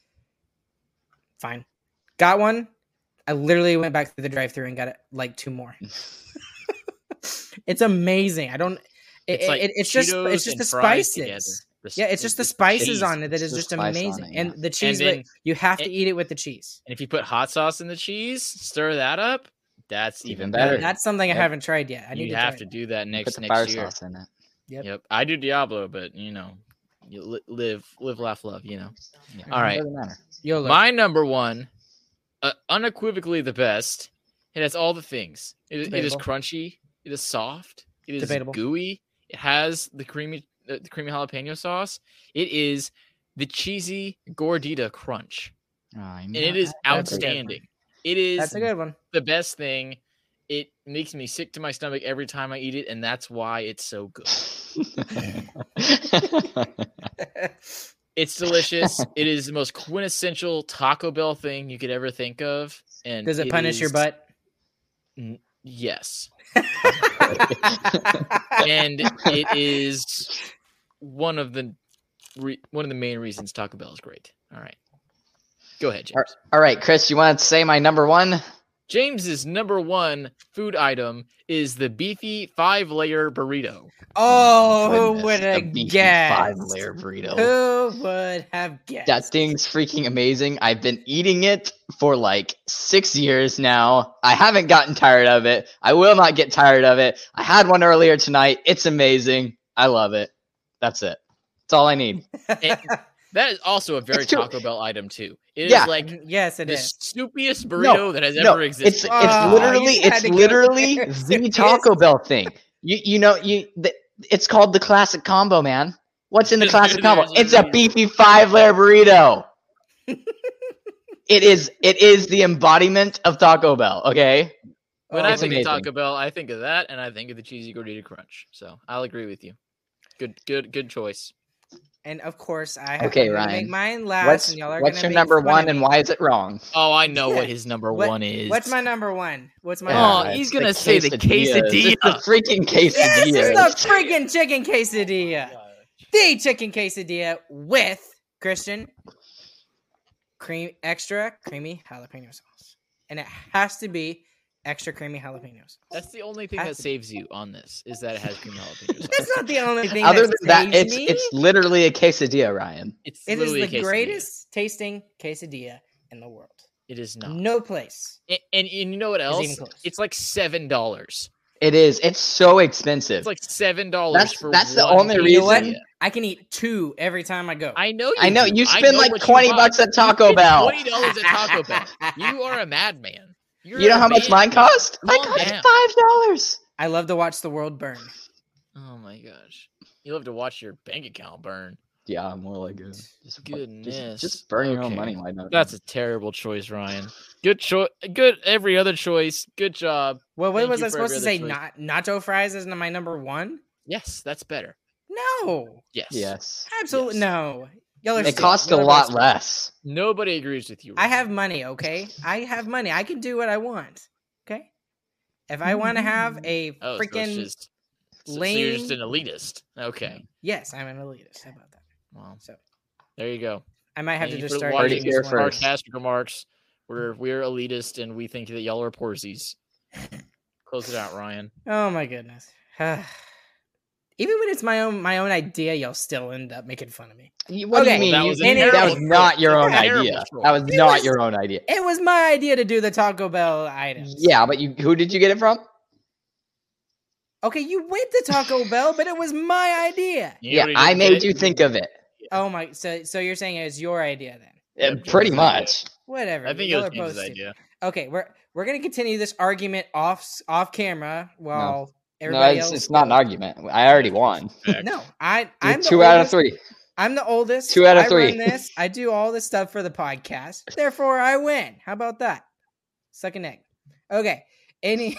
fine. Got one. I literally went back to the drive-thru and got it like two more. It's amazing. I don't. It, It's like it, it's just Cheetos it's just and the fries together. spices. The s- Yeah, it's just the cheese. spices on it that It's is the just spice on amazing, it, yeah. and the cheese. then- but you have to and- eat it with the cheese. And if you put hot sauce in the cheese, stir that up. That's even Even better. better. That's something I Yep. haven't tried yet. I need you to have try to that. do that Put next the next fire year. sauce in it. Yep. Yep, I do Diablo, but you know, you li- live, live, laugh, love. You know. Yeah. All right. Doesn't matter. YOLO. My number one, uh, unequivocally the best. It has all the things. It, is- it is Debatable. crunchy. It is soft. It is Debatable. gooey. It has the creamy, uh, the creamy jalapeno sauce. It is the cheesy gordita crunch, Oh, I and know. it is That's a good one. outstanding. It is That's a good one. the best thing. It makes me sick to my stomach every time I eat it, and that's why it's so good. It's delicious. It is the most quintessential Taco Bell thing you could ever think of. And Does it punish your is- butt? Yes. and it is one of the re- one of the main reasons Taco Bell is great. All right, go ahead, James. All right, Chris, you want to say my number one? James's number one food item is the beefy five-layer burrito. Oh, who Goodness, would the have beefy guessed? five-layer burrito. Who would have guessed? That thing's freaking amazing. I've been eating it for like six years now. I haven't gotten tired of it. I will not get tired of it. I had one earlier tonight. It's amazing. I love it. That's it. That's all I need. And that is also a very It's too- Taco Bell item too. It is Yeah. like yes, it the is. stupidest burrito No, that has no, ever It's existed. it's Oh, literally you had it's to go literally there. the Taco Bell thing. You you know you the, it's called the classic combo, man. What's in the classic combo? It's a beefy five layer burrito. It is it is the embodiment of Taco Bell. Okay. When Oh, I it's think amazing. of Taco Bell, I think of that, and I think of the cheesy gordita crunch. So I'll agree with you. Good, good, good choice. and of course, I have Okay, to Ryan. make mine last. What's and y'all are what's gonna your make number fun of one me. and why is it wrong? Oh, I know Yeah. what his number What- one is. What's my number one? What's my Yeah, number one? Oh, he's it's gonna say the quesadilla. It's the freaking quesadilla. Yes, it's the freaking chicken quesadilla. The chicken quesadilla with Christian cream extra creamy jalapeno sauce, and it has to be extra creamy jalapeno sauce. That's the only thing Has that to- saves you on this is that it has cream jalapeno sauce. That's not the only thing. Other that than that, saves it's me. it's literally a quesadilla, Ryan. It's It is literally the a quesadilla. greatest tasting quesadilla in the world. It is not. No place. And, and, and you know what else? even close. It's like seven dollars. It is. It's so expensive. It's like seven dollars That's- for that's the one only You know what? reason- I can eat two every time I go. I know. You I know do. you I spend know like what you twenty buy. bucks at Taco Bell. Twenty dollars at Taco Bell. You are a madman. You're You know a how much man. mine cost? Mine Calm cost down. five dollars. I love to watch the world burn. Oh my gosh. You love to watch your bank account burn. Yeah, more like a just, Goodness. Just, just burn your own Okay. money. Why not? That's a terrible choice, Ryan. Good choice. Good every other choice. Good job. Well, what Thank was you I for supposed to every say? other Not nacho fries is my number one? Yes, that's better. No, Yes. yes. absolutely Yes. no. Y'all are It stupid. costs a Y'all are lot stupid. less. Nobody agrees with you. I Ryan. have money, okay? I have money. I can do what I want, okay? If I want to have a Oh, so it's freaking just, so, so you're just lame- an elitist. Okay. yes, I'm an elitist. How about that? Well, So there you go. I might have Thank to you just for start watching Heard it using here this our one. first. cast remarks. We're we're elitist and we think that y'all are porsies. Close it out, Ryan. Oh my goodness. Even when it's my own my own idea, y'all still end up making fun of me. You- What Okay, do you that mean? was You- a that was terrible not choice. your own Terrible idea. choice. That was It not was- your own idea. It was my idea to do the Taco Bell items. Yeah, but you who did you get it from? Okay, you went to Taco Bell, but it was my idea. You Yeah, already I did made it. you think of it. Oh my! So so you're saying it was your idea then? Uh, Yep, pretty James's much. Whatever. I think it y'all was are James's both idea. stupid. Okay, we're we're gonna continue this argument off s- off camera while No, everybody it's, else. it's not an goes. argument. I already won. Fact. No, I You're I'm the two out of oldest- three. I'm the oldest. Two out of I three. Run this. I do all this stuff for the podcast. Therefore, I win. How about that? Suck an egg. Okay. Any.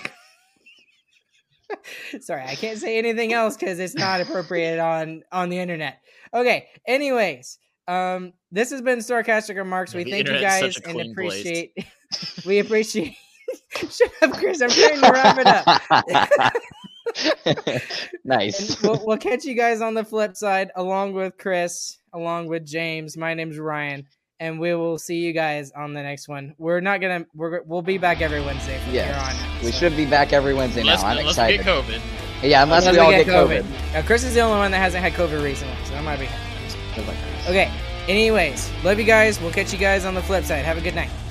Sorry, I can't say anything else because it's not appropriate on on the internet. Okay. Anyways, um, this has been Sarcastic Remarks. Yeah, We the thank you internet's guys such a and clean place. appreciate. we appreciate. Shut up, Chris. I'm trying to wrap it up. Nice. And we'll, we'll catch you guys on the flip side, along with Chris, along with James. My name's Ryan, and we will see you guys on the next one. We're not gonna. We're we'll be back every Wednesday from Yes. here on. out, We so- should be back every Wednesday Unless, now. I'm unless we excited. get COVID. Yeah, unless, we all get COVID. Now, Chris is the only one that hasn't had COVID recently, so that might be. Okay. Anyways, love you guys. We'll catch you guys on the flip side. Have a good night.